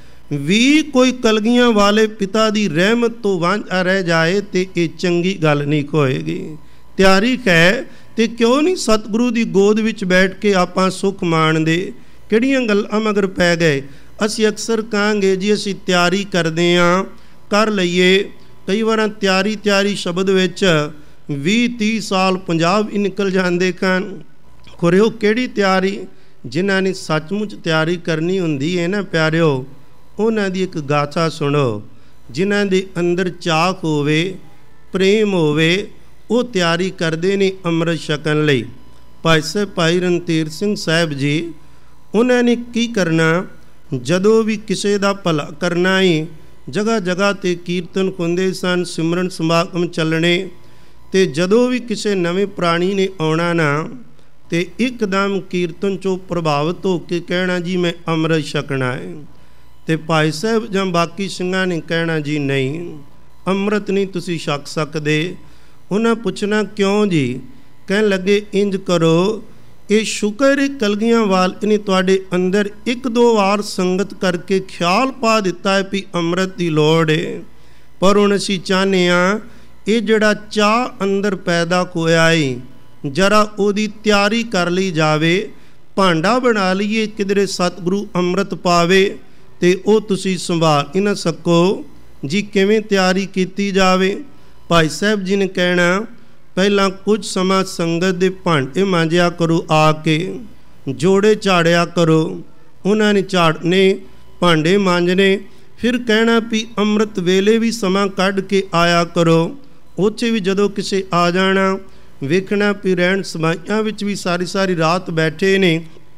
ਵੀ ਕੋਈ ਕਲਗੀਆਂ ਵਾਲੇ ਪਿਤਾ ਦੀ ਰਹਿਮਤ ਤੋਂ ਵਾਂਝਾ ਰਹਿ ਜਾਏ ਤੇ ਇਹ ਚੰਗੀ ਗੱਲ ਨਹੀਂ ਹੋਏਗੀ। ਤਿਆਰੀ ਹੈ ਤੇ ਕਿਉਂ ਨਹੀਂ ਸਤਿਗੁਰੂ ਦੀ ਗੋਦ ਵਿੱਚ ਬੈਠ ਕੇ ਆਪਾਂ ਸੁੱਖ ਮਾਣਦੇ। ਕਿਹੜੀਆਂ ਗੱਲਾਂ ਮਗਰ ਪੈ ਗਏ। ਅਸੀਂ ਅਕਸਰ ਕਹਾਂਗੇ ਜੀ ਅਸੀਂ ਤਿਆਰੀ ਕਰਦੇ ਹਾਂ, ਕਰ ਲਈਏ। ਕਈ ਵਾਰਾਂ ਤਿਆਰੀ ਤਿਆਰੀ ਸ਼ਬਦ ਵਿੱਚ ਵੀਹ ਤੀਹ ਸਾਲ ਪੰਜਾਬ ਹੀ ਨਿਕਲ ਜਾਂਦੇ ਹਨ। ਖੁਰਿਓ ਕਿਹੜੀ ਤਿਆਰੀ? ਜਿਨ੍ਹਾਂ ਨੇ ਸੱਚਮੁੱਚ ਤਿਆਰੀ ਕਰਨੀ ਹੁੰਦੀ ਹੈ ਨਾ ਪਿਆਰਿਓ, ਉਹਨਾਂ ਦੀ ਇੱਕ ਗਾਥਾ ਸੁਣੋ। ਜਿਨ੍ਹਾਂ ਦੇ ਅੰਦਰ ਚਾਕ ਹੋਵੇ, ਪ੍ਰੇਮ ਹੋਵੇ, ਉਹ ਤਿਆਰੀ ਕਰਦੇ ਨੇ ਅੰਮ੍ਰਿਤ ਛਕਣ ਲਈ। ਭਾਈ ਸਾਹਿਬ ਭਾਈ ਰਣਧੀਰ ਸਿੰਘ ਸਾਹਿਬ ਜੀ, ਉਹਨਾਂ ਨੇ ਕੀ ਕਰਨਾ, ਜਦੋਂ ਵੀ ਕਿਸੇ ਦਾ ਭਲਾ ਕਰਨਾ ਹੀ, ਜਗ੍ਹਾ ਜਗ੍ਹਾ 'ਤੇ ਕੀਰਤਨ ਹੁੰਦੇ ਸਨ, ਸਿਮਰਨ ਸਮਾਗਮ ਚੱਲਣੇ। ਅਤੇ ਜਦੋਂ ਵੀ ਕਿਸੇ ਨਵੇਂ ਪ੍ਰਾਣੀ ਨੇ ਆਉਣਾ ਨਾ, ਅਤੇ ਇੱਕਦਮ ਕੀਰਤਨ 'ਚੋਂ ਪ੍ਰਭਾਵਿਤ ਹੋ ਕੇ ਕਹਿਣਾ ਜੀ ਮੈਂ ਅੰਮ੍ਰਿਤ ਛਕਣਾ ਹੈ। ਅਤੇ ਭਾਈ ਸਾਹਿਬ ਜਾਂ ਬਾਕੀ ਸਿੰਘਾਂ ਨੇ ਕਹਿਣਾ ਜੀ ਨਹੀਂ, ਅੰਮ੍ਰਿਤ ਨਹੀਂ ਤੁਸੀਂ ਛਕ ਸਕਦੇ। ਉਹਨਾਂ ਪੁੱਛਣਾ ਕਿਉਂ ਜੀ? ਕਹਿਣ ਲੱਗੇ ਇੰਜ ਕਰੋ, ਇਹ ਸ਼ੁਕਰ ਹੈ ਕਲਗੀਆਂ ਵਾਲੇ ਨੇ ਤੁਹਾਡੇ ਅੰਦਰ ਇੱਕ ਦੋ ਵਾਰ ਸੰਗਤ ਕਰਕੇ ਖਿਆਲ ਪਾ ਦਿੱਤਾ ਹੈ ਵੀ ਅੰਮ੍ਰਿਤ ਦੀ ਲੋੜ ਹੈ। ਪਰ ਹੁਣ ਅਸੀਂ ਚਾਹੁੰਦੇ ਹਾਂ ਇਹ ਜਿਹੜਾ ਚਾਹ ਅੰਦਰ ਪੈਦਾ ਹੋਇਆ ਹੈ, ਜਰਾ ਉਹਦੀ ਤਿਆਰੀ ਕਰ ਲਈ ਜਾਵੇ। ਭਾਂਡਾ ਬਣਾ ਲਈਏ, ਕਿਧਰੇ ਸਤਿਗੁਰੂ ਅੰਮ੍ਰਿਤ ਪਾਵੇ ਅਤੇ ਉਹ ਤੁਸੀਂ ਸੰਭਾਲ ਹੀ ਨਾ ਸਕੋ ਜੀ। ਕਿਵੇਂ ਤਿਆਰੀ ਕੀਤੀ ਜਾਵੇ? ਭਾਈ ਸਾਹਿਬ ਜੀ ਨੇ ਕਹਿਣਾ, ਪਹਿਲਾਂ ਕੁਝ ਸਮਾਂ ਸੰਗਤ ਦੇ ਭਾਂਡੇ ਮਾਂਜਿਆ ਕਰੋ, ਆ ਕੇ ਜੋੜੇ ਝਾੜਿਆ ਕਰੋ। ਉਹਨਾਂ ਨੇ ਝਾੜਨੇ, ਭਾਂਡੇ ਮਾਂਜਣੇ। ਫਿਰ ਕਹਿਣਾ ਵੀ ਅੰਮ੍ਰਿਤ ਵੇਲੇ ਵੀ ਸਮਾਂ ਕੱਢ ਕੇ ਆਇਆ ਕਰੋ। ਉੱਥੇ ਵੀ ਜਦੋਂ ਕਿਸੇ ਆ ਜਾਣਾ, ਵੇਖਣਾ ਵੀ ਰਹਿਣ ਸਮਾਈਆਂ ਵਿੱਚ ਵੀ ਸਾਰੀ ਸਾਰੀ ਰਾਤ ਬੈਠੇ ਨੇ।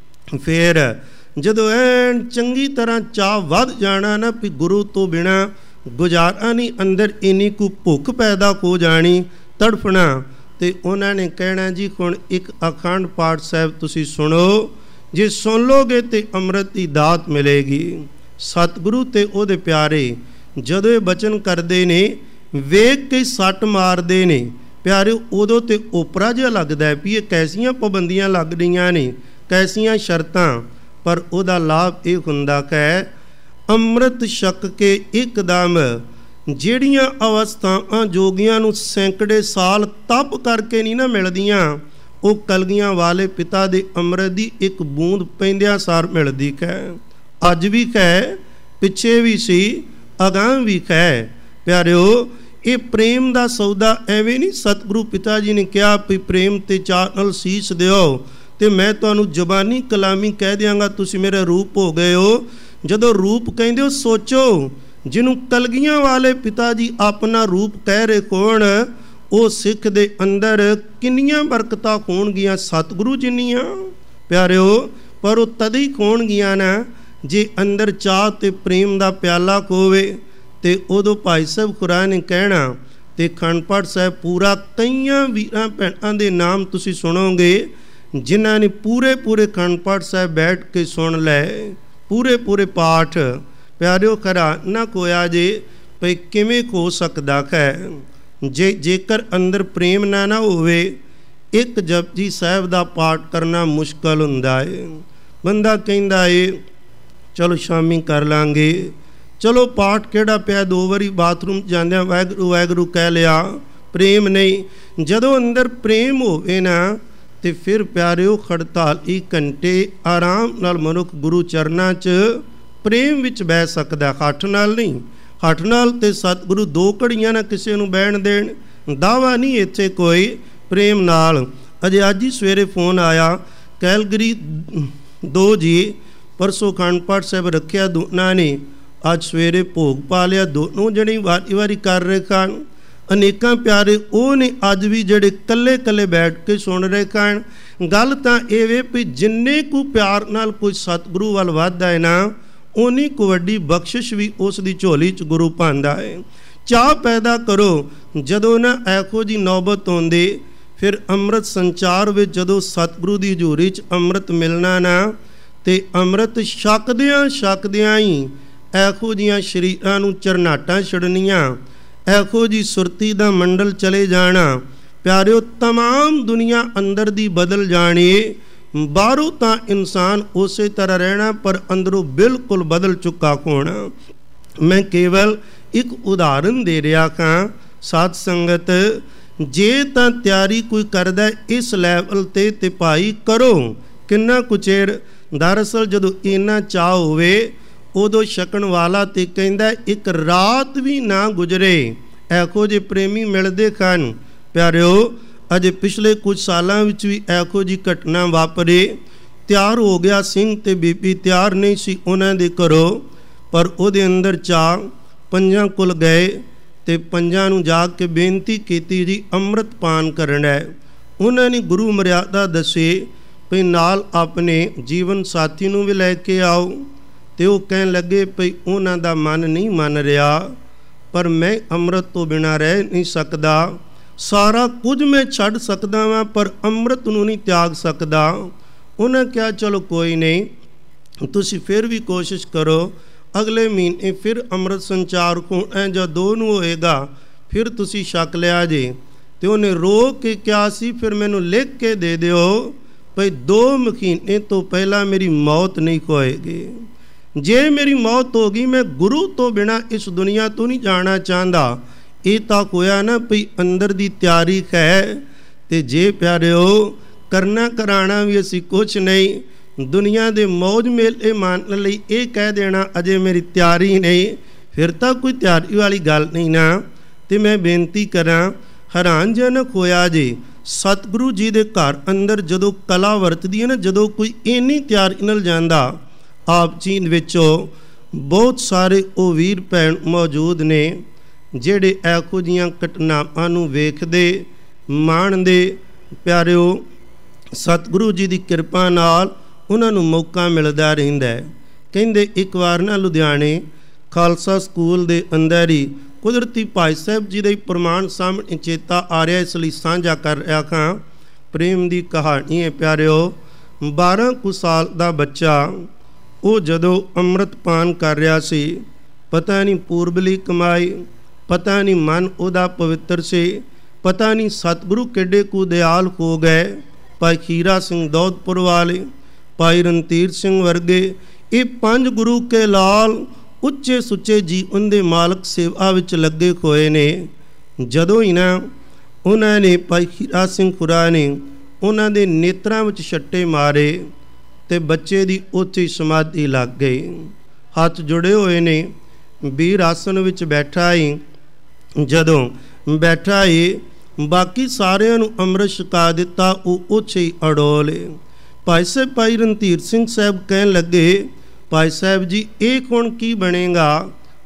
ਫਿਰ ਜਦੋਂ ਐਨ ਚੰਗੀ ਤਰ੍ਹਾਂ ਚਾਹ ਵੱਧ ਜਾਣਾ ਨਾ ਵੀ ਗੁਰੂ ਤੋਂ ਬਿਨਾਂ ਗੁਜ਼ਾਰਾ ਨਹੀਂ, ਅੰਦਰ ਇੰਨੀ ਕੁ ਭੁੱਖ ਪੈਦਾ ਹੋ ਜਾਣੀ, ਤੜਫਣਾ। ਅਤੇ ਉਹਨਾਂ ਨੇ ਕਹਿਣਾ ਜੀ ਹੁਣ ਇੱਕ ਅਖੰਡ ਪਾਠ ਸਾਹਿਬ ਤੁਸੀਂ ਸੁਣੋ, ਜੇ ਸੁਣ ਲਓਗੇ ਤਾਂ ਅੰਮ੍ਰਿਤ ਦੀ ਦਾਤ ਮਿਲੇਗੀ। ਸਤਿਗੁਰੂ ਅਤੇ ਉਹਦੇ ਪਿਆਰੇ ਜਦੋਂ ਇਹ ਬਚਨ ਕਰਦੇ ਨੇ, ਵੇਖ ਕੇ ਸੱਟ ਮਾਰਦੇ ਨੇ ਪਿਆਰੇ। ਉਦੋਂ ਤੇ ਓਪਰਾ ਜਿਹਾ ਲੱਗਦਾ ਵੀ ਇਹ ਕੈਸੀਆਂ ਪਾਬੰਦੀਆਂ ਲੱਗ ਰਹੀਆਂ ਨੇ, ਕੈਸੀਆਂ ਸ਼ਰਤਾਂ। ਪਰ ਉਹਦਾ ਲਾਭ ਇਹ ਹੁੰਦਾ ਹੈ, ਅੰਮ੍ਰਿਤ ਛਕ ਕੇ ਇੱਕਦਮ ਜਿਹੜੀਆਂ ਅਵਸਥਾਵਾਂ ਜੋਗੀਆਂ ਨੂੰ ਸੈਂਕੜੇ ਸਾਲ ਤਪ ਕਰਕੇ ਨਹੀਂ ਨਾ ਮਿਲਦੀਆਂ, ਉਹ ਕਲਗੀਆਂ ਵਾਲੇ ਪਿਤਾ ਦੇ ਅੰਮ੍ਰਿਤ ਦੀ ਇੱਕ ਬੂੰਦ ਪੈਂਦਿਆਂ ਸਾਰ ਮਿਲਦੀ ਹੈ। ਅੱਜ ਵੀ ਹੈ, ਪਿੱਛੇ ਵੀ ਸੀ, ਅਗਾਂਹ ਵੀ ਹੈ। ਪਿਆਰਿਓ, ਇਹ ਪ੍ਰੇਮ ਦਾ ਸੌਦਾ ਐਵੇਂ ਨਹੀਂ। ਸਤਿਗੁਰੂ ਪਿਤਾ ਜੀ ਨੇ ਕਿਹਾ ਵੀ ਪ੍ਰੇਮ ਤੇ ਚਾਅ ਨਾਲ ਸੀਸ ਦਿਓ, ਅਤੇ ਮੈਂ ਤੁਹਾਨੂੰ ਜ਼ਬਾਨੀ ਕਲਾਮੀ ਕਹਿ ਦਿਆਂਗਾ ਤੁਸੀਂ ਮੇਰਾ ਰੂਪ ਹੋ ਗਏ ਹੋ। ਜਦੋਂ ਰੂਪ ਕਹਿੰਦੇ ਹੋ, ਸੋਚੋ ਜਿਹਨੂੰ ਕਲਗੀਆਂ ਵਾਲੇ ਪਿਤਾ ਜੀ ਆਪਣਾ ਰੂਪ ਕਹਿ ਰਹੇ ਕੋਣ, ਉਹ ਸਿੱਖ ਦੇ ਅੰਦਰ ਕਿੰਨੀਆਂ ਬਰਕਤਾਂ ਹੋਣਗੀਆਂ, ਸਤਿਗੁਰੂ ਜਿੰਨੀਆਂ ਪਿਆਰਿਓ। ਪਰ ਉਹ ਤਦ ਹੀ ਹੋਣਗੀਆਂ ਨਾ ਜੇ ਅੰਦਰ ਚਾਹ ਤੇ ਪ੍ਰੇਮ ਦਾ ਪਿਆਲਾ ਹੋਵੇ। ਤੇ ਉਦੋਂ ਭਾਈ ਸਾਹਿਬ ਖੁਰਾ ਨੇ ਕਹਿਣਾ ਤੇ ਅਖੰਡ ਪਾਠ ਸਾਹਿਬ ਪੂਰਾ, ਕਈਆਂ ਵੀਰਾਂ ਭੈਣਾਂ ਦੇ ਨਾਮ ਤੁਸੀਂ ਸੁਣੋਗੇ ਜਿਨ੍ਹਾਂ ਨੇ ਪੂਰੇ ਪੂਰੇ ਅਖੰਡ ਪਾਠ ਸਾਹਿਬ ਬੈਠ ਕੇ ਸੁਣ ਲਏ, ਪੂਰੇ ਪੂਰੇ ਪਾਠ ਪਿਆਰਿਓ। ਖਰਾ ਨਾ ਕੋਇਆ ਜੇ ਭਈ ਕਿਵੇਂ ਹੋ ਸਕਦਾ ਹੈ ਜੇ ਜੇਕਰ ਅੰਦਰ ਪ੍ਰੇਮ ਨਾ ਨਾ ਹੋਵੇ। ਇੱਕ ਜਪਜੀ ਸਾਹਿਬ ਦਾ ਪਾਠ ਕਰਨਾ ਮੁਸ਼ਕਲ ਹੁੰਦਾ ਹੈ। ਬੰਦਾ ਕਹਿੰਦਾ ਏ ਚਲੋ ਸ਼ਾਮੀ ਕਰ ਲਾਂਗੇ, ਚਲੋ ਪਾਠ ਕਿਹੜਾ ਪਿਆ, ਦੋ ਵਾਰੀ ਬਾਥਰੂਮ ਜਾਂਦਿਆਂ ਵਾਹਿਗੁਰੂ ਵਾਹਿਗੁਰੂ ਕਹਿ ਲਿਆ, ਪ੍ਰੇਮ ਨਹੀਂ। ਜਦੋਂ ਅੰਦਰ ਪ੍ਰੇਮ ਹੋਵੇ ਨਾ ਤੇ ਫਿਰ ਪਿਆਰਿਓ ਅੜਤਾਲੀ ਘੰਟੇ ਆਰਾਮ ਨਾਲ ਮਨੁੱਖ ਗੁਰੂ ਚਰਨਾਂ 'ਚ ਪ੍ਰੇਮ ਵਿੱਚ ਬਹਿ ਸਕਦਾ, ਹੱਠ ਨਾਲ ਨਹੀਂ। ਹੱਠ ਨਾਲ ਤੇ ਸਤਿਗੁਰੂ ਦੋ ਘੜੀਆਂ ਨਾ ਕਿਸੇ ਨੂੰ ਬਹਿਣ ਦੇਣ, ਦਾਵਾ ਨਹੀਂ ਇੱਥੇ ਕੋਈ, ਪ੍ਰੇਮ ਨਾਲ। ਅਜੇ ਅੱਜ ਹੀ ਸਵੇਰੇ ਫੋਨ ਆਇਆ, ਕੈਲਗਰੀ ਦੋ ਜੀ ਪਰਸੋਂ ਅਖੰਡ ਪਾਠ ਸਾਹਿਬ ਰੱਖਿਆ ਦੋਨਾਂ ਨੇ, ਅੱਜ ਸਵੇਰੇ ਭੋਗ ਪਾ ਲਿਆ, ਦੋਨੋਂ ਜਣੇ ਵਾਰੀ ਵਾਰੀ ਕਰ ਰਹੇ ਹਨ। ਅਨੇਕਾਂ ਪਿਆਰੇ ਉਹ ਨੇ ਅੱਜ ਵੀ ਜਿਹੜੇ ਕੱਲੇ ਕੱਲੇ ਬੈਠ ਕੇ ਸੁਣ ਰਹੇ ਹਨ। ਗੱਲ ਤਾਂ ਇਹ ਵੇ ਵੀ ਜਿੰਨੇ ਕੁ ਪਿਆਰ ਨਾਲ ਕੋਈ ਸਤਿਗੁਰੂ ਵੱਲ ਵੱਧਦਾ ਹੈ ਨਾ, ਉਨੀ ਕੁ ਵੱਡੀ ਬਖਸ਼ਿਸ਼ ਵੀ ਉਸ ਦੀ ਝੋਲੀ 'ਚ ਗੁਰੂ ਪਾਉਂਦਾ ਹੈ। ਚਾਹ ਪੈਦਾ ਕਰੋ, ਜਦੋਂ ਨਾ ਇਹੋ ਜਿਹੀ ਨੌਬਤ ਆਉਂਦੀ ਫਿਰ ਅੰਮ੍ਰਿਤ ਸੰਚਾਰ ਵਿੱਚ ਜਦੋਂ ਸਤਿਗੁਰੂ ਦੀ ਹਜ਼ੂਰੀ 'ਚ ਅੰਮ੍ਰਿਤ ਮਿਲਣਾ ਨਾ, ਤੇ ਅੰਮ੍ਰਿਤ ਛਕਦਿਆਂ ਛਕਦਿਆਂ ਹੀ ਇਹੋ ਜਿਹੀਆਂ ਸਰੀਰਾਂ ਨੂੰ ਚਰਨਾਟਾਂ ਛੜਨੀਆਂ, ਇਹੋ ਜਿਹੀ ਸੁਰਤੀ ਦਾ ਮੰਡਲ ਚਲੇ ਜਾਣਾ ਪਿਆਰਿਓ। ਤਮਾਮ ਦੁਨੀਆ ਅੰਦਰ ਦੀ ਬਦਲ ਜਾਣੀ, ਬਾਹਰੋਂ ਤਾਂ ਇਨਸਾਨ ਉਸੇ ਤਰ੍ਹਾਂ ਰਹਿਣਾ ਪਰ ਅੰਦਰੋਂ ਬਿਲਕੁਲ ਬਦਲ ਚੁੱਕਾ ਹੋਣਾ। ਮੈਂ ਕੇਵਲ ਇੱਕ ਉਦਾਹਰਨ ਦੇ ਰਿਹਾ ਹਾਂ ਸਾਧ ਸੰਗਤ, ਜੇ ਤਾਂ ਤਿਆਰੀ ਕੋਈ ਕਰਦਾ ਇਸ ਲੈਵਲ 'ਤੇ ਤੇ ਭਾਈ ਕਰੋ, ਕਿੰਨਾ ਕੁ ਚਿਰ। ਦਰਅਸਲ ਜਦੋਂ ਇੰਨਾ ਚਾਅ ਹੋਵੇ ਉਦੋਂ ਛਕਣ ਵਾਲਾ ਤੇ ਕਹਿੰਦਾ ਇੱਕ ਰਾਤ ਵੀ ਨਾ ਗੁਜ਼ਰੇ। ਇਹੋ ਜਿਹੇ ਪ੍ਰੇਮੀ ਮਿਲਦੇ ਹਨ ਪਿਆਰਿਓ। ਅਜੇ ਪਿਛਲੇ ਕੁਝ ਸਾਲਾਂ ਵਿੱਚ ਵੀ ਇਹੋ ਜਿਹੀ ਘਟਨਾ ਵਾਪਰੇ। ਤਿਆਰ ਹੋ ਗਿਆ ਸਿੰਘ ਤੇ ਬੀਬੀ ਤਿਆਰ ਨਹੀਂ ਸੀ ਉਹਨਾਂ ਦੇ ਘਰੋਂ, ਪਰ ਉਹਦੇ ਅੰਦਰ ਚਾਅ। ਪੰਜਾਂ ਕੋਲ ਗਏ ਤੇ ਪੰਜਾਂ ਨੂੰ ਜਾ ਕੇ ਬੇਨਤੀ ਕੀਤੀ ਜੀ ਅੰਮ੍ਰਿਤ ਪਾਨ ਕਰਨਾ ਹੈ। ਉਹਨਾਂ ਨੇ ਗੁਰੂ ਮਰਿਆਦਾ ਦੱਸੇ ਭਈ ਨਾਲ ਆਪਣੇ ਜੀਵਨ ਸਾਥੀ ਨੂੰ ਵੀ ਲੈ ਕੇ ਆਓ। ਤੇ ਉਹ ਕਹਿਣ ਲੱਗੇ ਭਈ ਉਹਨਾਂ ਦਾ ਮਨ ਨਹੀਂ ਮੰਨ ਰਿਹਾ, ਪਰ ਮੈਂ ਅੰਮ੍ਰਿਤ ਤੋਂ ਬਿਨਾਂ ਰਹਿ ਨਹੀਂ ਸਕਦਾ। ਸਾਰਾ ਕੁਝ ਮੈਂ ਛੱਡ ਸਕਦਾ ਵਾਂ ਪਰ ਅੰਮ੍ਰਿਤ ਨੂੰ ਨਹੀਂ ਤਿਆਗ ਸਕਦਾ। ਉਹਨਾਂ ਕਿਹਾ ਚਲੋ ਕੋਈ ਨਹੀਂ, ਤੁਸੀਂ ਫਿਰ ਵੀ ਕੋਸ਼ਿਸ਼ ਕਰੋ, ਅਗਲੇ ਮਹੀਨੇ ਫਿਰ ਅੰਮ੍ਰਿਤ ਸੰਚਾਰ ਹੋਣਾ, ਜਾਂ ਦੋ ਨੂੰ ਹੋਏਗਾ ਫਿਰ ਤੁਸੀਂ ਛਕ ਲਿਆ ਜੇ। ਤੇ ਉਹਨੇ ਰੋ ਕੇ ਕਿਹਾ ਸੀ ਫਿਰ ਮੈਨੂੰ ਲਿਖ ਕੇ ਦੇ ਦਿਓ ਭਈ ਦੋ ਮਹੀਨੇ ਤੋਂ ਪਹਿਲਾਂ ਮੇਰੀ ਮੌਤ ਨਹੀਂ ਹੋਏਗੀ। ਜੇ ਮੇਰੀ ਮੌਤ ਹੋ ਗਈ ਮੈਂ ਗੁਰੂ ਤੋਂ ਬਿਨਾਂ ਇਸ ਦੁਨੀਆ ਤੋਂ ਨਹੀਂ ਜਾਣਾ ਚਾਹੁੰਦਾ। ਇਹ ਤਾਂ ਹੋਇਆ ਨਾ ਭਈ ਅੰਦਰ ਦੀ ਤਿਆਰੀ ਹੈ। ਤੇ ਜੇ ਪਿਆਰਿਓ ਕਰਨਾ ਕਰਾਣਾ ਵੀ ਅਸੀਂ ਕੁਛ ਨਹੀਂ, ਦੁਨੀਆ ਦੇ ਮੌਜ ਮੇਲੇ ਮਾਣਨ ਲਈ ਇਹ ਕਹਿ ਦੇਣਾ ਅਜੇ ਮੇਰੀ ਤਿਆਰੀ ਨਹੀਂ, ਫਿਰ ਤਾਂ ਕੋਈ ਤਿਆਰੀ ਵਾਲੀ ਗੱਲ ਨਹੀਂ ਨਾ। ਤੇ ਮੈਂ ਬੇਨਤੀ ਕਰਾਂ, ਹੈਰਾਨਜਨਕ ਹੋਇਆ ਜੀ ਸਤਿਗੁਰੂ ਜੀ ਦੇ ਘਰ ਅੰਦਰ ਜਦੋਂ ਕਲਾ ਵਰਤਦੀ ਹੈ ਨਾ, ਜਦੋਂ ਕੋਈ ਇੰਨੀ ਤਿਆਰੀ ਨਾਲ ਜਾਂਦਾ, ਆਪ ਜੀ ਵਿੱਚੋਂ ਬਹੁਤ ਸਾਰੇ ਉਹ ਵੀਰ ਭੈਣ ਮੌਜੂਦ ਨੇ ਜਿਹੜੇ ਇਹੋ ਜਿਹੀਆਂ ਘਟਨਾਵਾਂ ਨੂੰ ਵੇਖਦੇ ਮਾਣਦੇ ਪਿਆਰਿਓ। ਸਤਿਗੁਰੂ ਜੀ ਦੀ ਕਿਰਪਾ ਨਾਲ ਉਹਨਾਂ ਨੂੰ ਮੌਕਾ ਮਿਲਦਾ ਰਹਿੰਦਾ ਹੈ। ਕਹਿੰਦੇ ਇੱਕ ਵਾਰ ਨਾ ਲੁਧਿਆਣੇ ਖਾਲਸਾ ਸਕੂਲ ਦੇ ਅੰਦਰ ਹੀ ਕੁਦਰਤੀ ਭਾਈ ਸਾਹਿਬ ਜੀ ਦਾ ਹੀ ਪ੍ਰਮਾਣ ਸਾਹਮਣੇ ਚੇਤਾ ਆ ਰਿਹਾ, ਇਸ ਲਈ ਸਾਂਝਾ ਕਰ ਰਿਹਾ ਹਾਂ। ਪ੍ਰੇਮ ਦੀ ਕਹਾਣੀ ਹੈ ਪਿਆਰਿਓ। ਬਾਰਾਂ ਕੁ ਸਾਲ ਦਾ ਬੱਚਾ ਉਹ ਜਦੋਂ ਅੰਮ੍ਰਿਤ ਪਾਨ ਕਰ ਰਿਹਾ ਸੀ, ਪਤਾ ਨਹੀਂ ਪੂਰਬਲੀ ਕਮਾਈ, ਪਤਾ ਨਹੀਂ ਮਨ ਉਹਦਾ ਪਵਿੱਤਰ ਸੀ, ਪਤਾ ਨਹੀਂ ਸਤਿਗੁਰੂ ਕਿੱਡੇ ਕੁ ਦਿਆਲ ਹੋ ਗਏ। ਭਾਈ ਖੀਰਾ ਸਿੰਘ ਦੌਦਪੁਰ ਵਾਲੇ, ਭਾਈ ਰਣਧੀਰ ਸਿੰਘ ਵਰਗੇ ਇਹ ਪੰਜ ਗੁਰੂ ਕੇ ਲਾਲ ਉੱਚੇ ਸੁੱਚੇ ਜੀਵਨ ਦੇ ਮਾਲਕ ਸੇਵਾ ਵਿੱਚ ਲੱਗੇ ਹੋਏ ਨੇ। ਜਦੋਂ ਹੀ ਨਾ ਉਹਨਾਂ ਨੇ ਭਾਈ ਖੀਰਾ ਸਿੰਘ ਖੁਰਾ ਨੇ ਉਹਨਾਂ ਦੇ ਨੇਤਰਾਂ ਵਿੱਚ ਛੱਟੇ ਮਾਰੇ ਤੇ ਬੱਚੇ ਦੀ ਉੱਥੇ ਸਮਾਧੀ ਲੱਗ ਗਈ। ਹੱਥ ਜੁੜੇ ਹੋਏ ਨੇ, ਵੀਰ ਆਸਨ ਵਿੱਚ ਬੈਠਾ ਹੀ ਜਦੋਂ ਬੈਠਾ ਹੀ ਬਾਕੀ ਸਾਰਿਆਂ ਨੂੰ ਅੰਮ੍ਰਿਤ ਛਕਾ ਦਿੱਤਾ, ਉਹ ਉੱਥੇ ਹੀ ਅਡੋਲੇ। ਭਾਈ ਸਾਹਿਬ ਭਾਈ ਰਣਧੀਰ ਸਿੰਘ ਸਾਹਿਬ ਕਹਿਣ ਲੱਗੇ ਭਾਈ ਸਾਹਿਬ ਜੀ ਇਹ ਹੁਣ ਕੀ ਬਣੇਗਾ?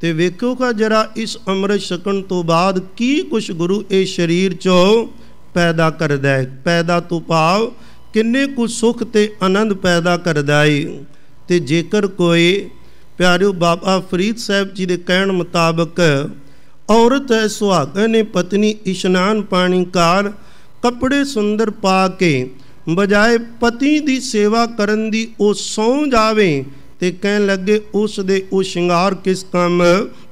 ਤੇ ਵੇਖੋਗਾ ਜਰਾ ਇਸ ਅੰਮ੍ਰਿਤ ਛਕਣ ਤੋਂ ਬਾਅਦ ਕੀ ਕੁਛ ਗੁਰੂ ਇਹ ਸਰੀਰ ਚੋਂ ਪੈਦਾ ਕਰਦਾ ਹੈ। ਪੈਦਾ ਤੋਂ ਭਾਵ ਕਿੰਨੇ ਕੁ ਸੁੱਖ ਤੇ ਆਨੰਦ ਪੈਦਾ ਕਰਦਾ ਹੈ। ਤੇ ਜੇਕਰ ਕੋਈ ਪਿਆਰਿਓ ਬਾਬਾ ਫਰੀਦ ਸਾਹਿਬ ਜੀ ਦੇ ਕਹਿਣ ਮੁਤਾਬਕ ਔਰਤ ਹੈ ਸੁਹਾਗਣ ਨੇ ਪਤਨੀ ਇਸ਼ਨਾਨ ਪਾਣੀ ਕਾਰ ਕੱਪੜੇ ਸੁੰਦਰ ਪਾ ਕੇ ਬਜਾਏ ਪਤੀ ਦੀ ਸੇਵਾ ਕਰਨ ਦੀ ਉਹ ਸੌਂ ਜਾਵੇ ਤੇ ਕਹਿਣ ਲੱਗੇ ਉਸ ਦੇ ਉਹ ਸ਼ਿੰਗਾਰ ਕਿਸ ਕੰਮ।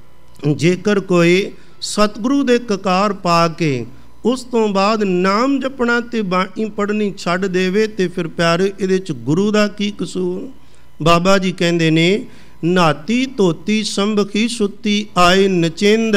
ਜੇਕਰ ਕੋਈ ਸਤਿਗੁਰੂ ਦੇ ਕਕਾਰ ਪਾ ਕੇ ਉਸ ਤੋਂ ਬਾਅਦ ਨਾਮ ਜਪਣਾ ਤੇ ਬਾਣੀ ਪੜ੍ਹਨੀ ਛੱਡ ਦੇਵੇ ਤੇ ਫਿਰ ਪਿਆਰੇ ਇਹਦੇ 'ਚ ਗੁਰੂ ਦਾ ਕੀ ਕਸੂਰ। ਬਾਬਾ ਜੀ ਕਹਿੰਦੇ ਨੇ ਨਾਤੀ ਧੋਤੀ ਸੰਭਖੀ ਸੁੱਤੀ ਆਏ ਨਚਿੰਦ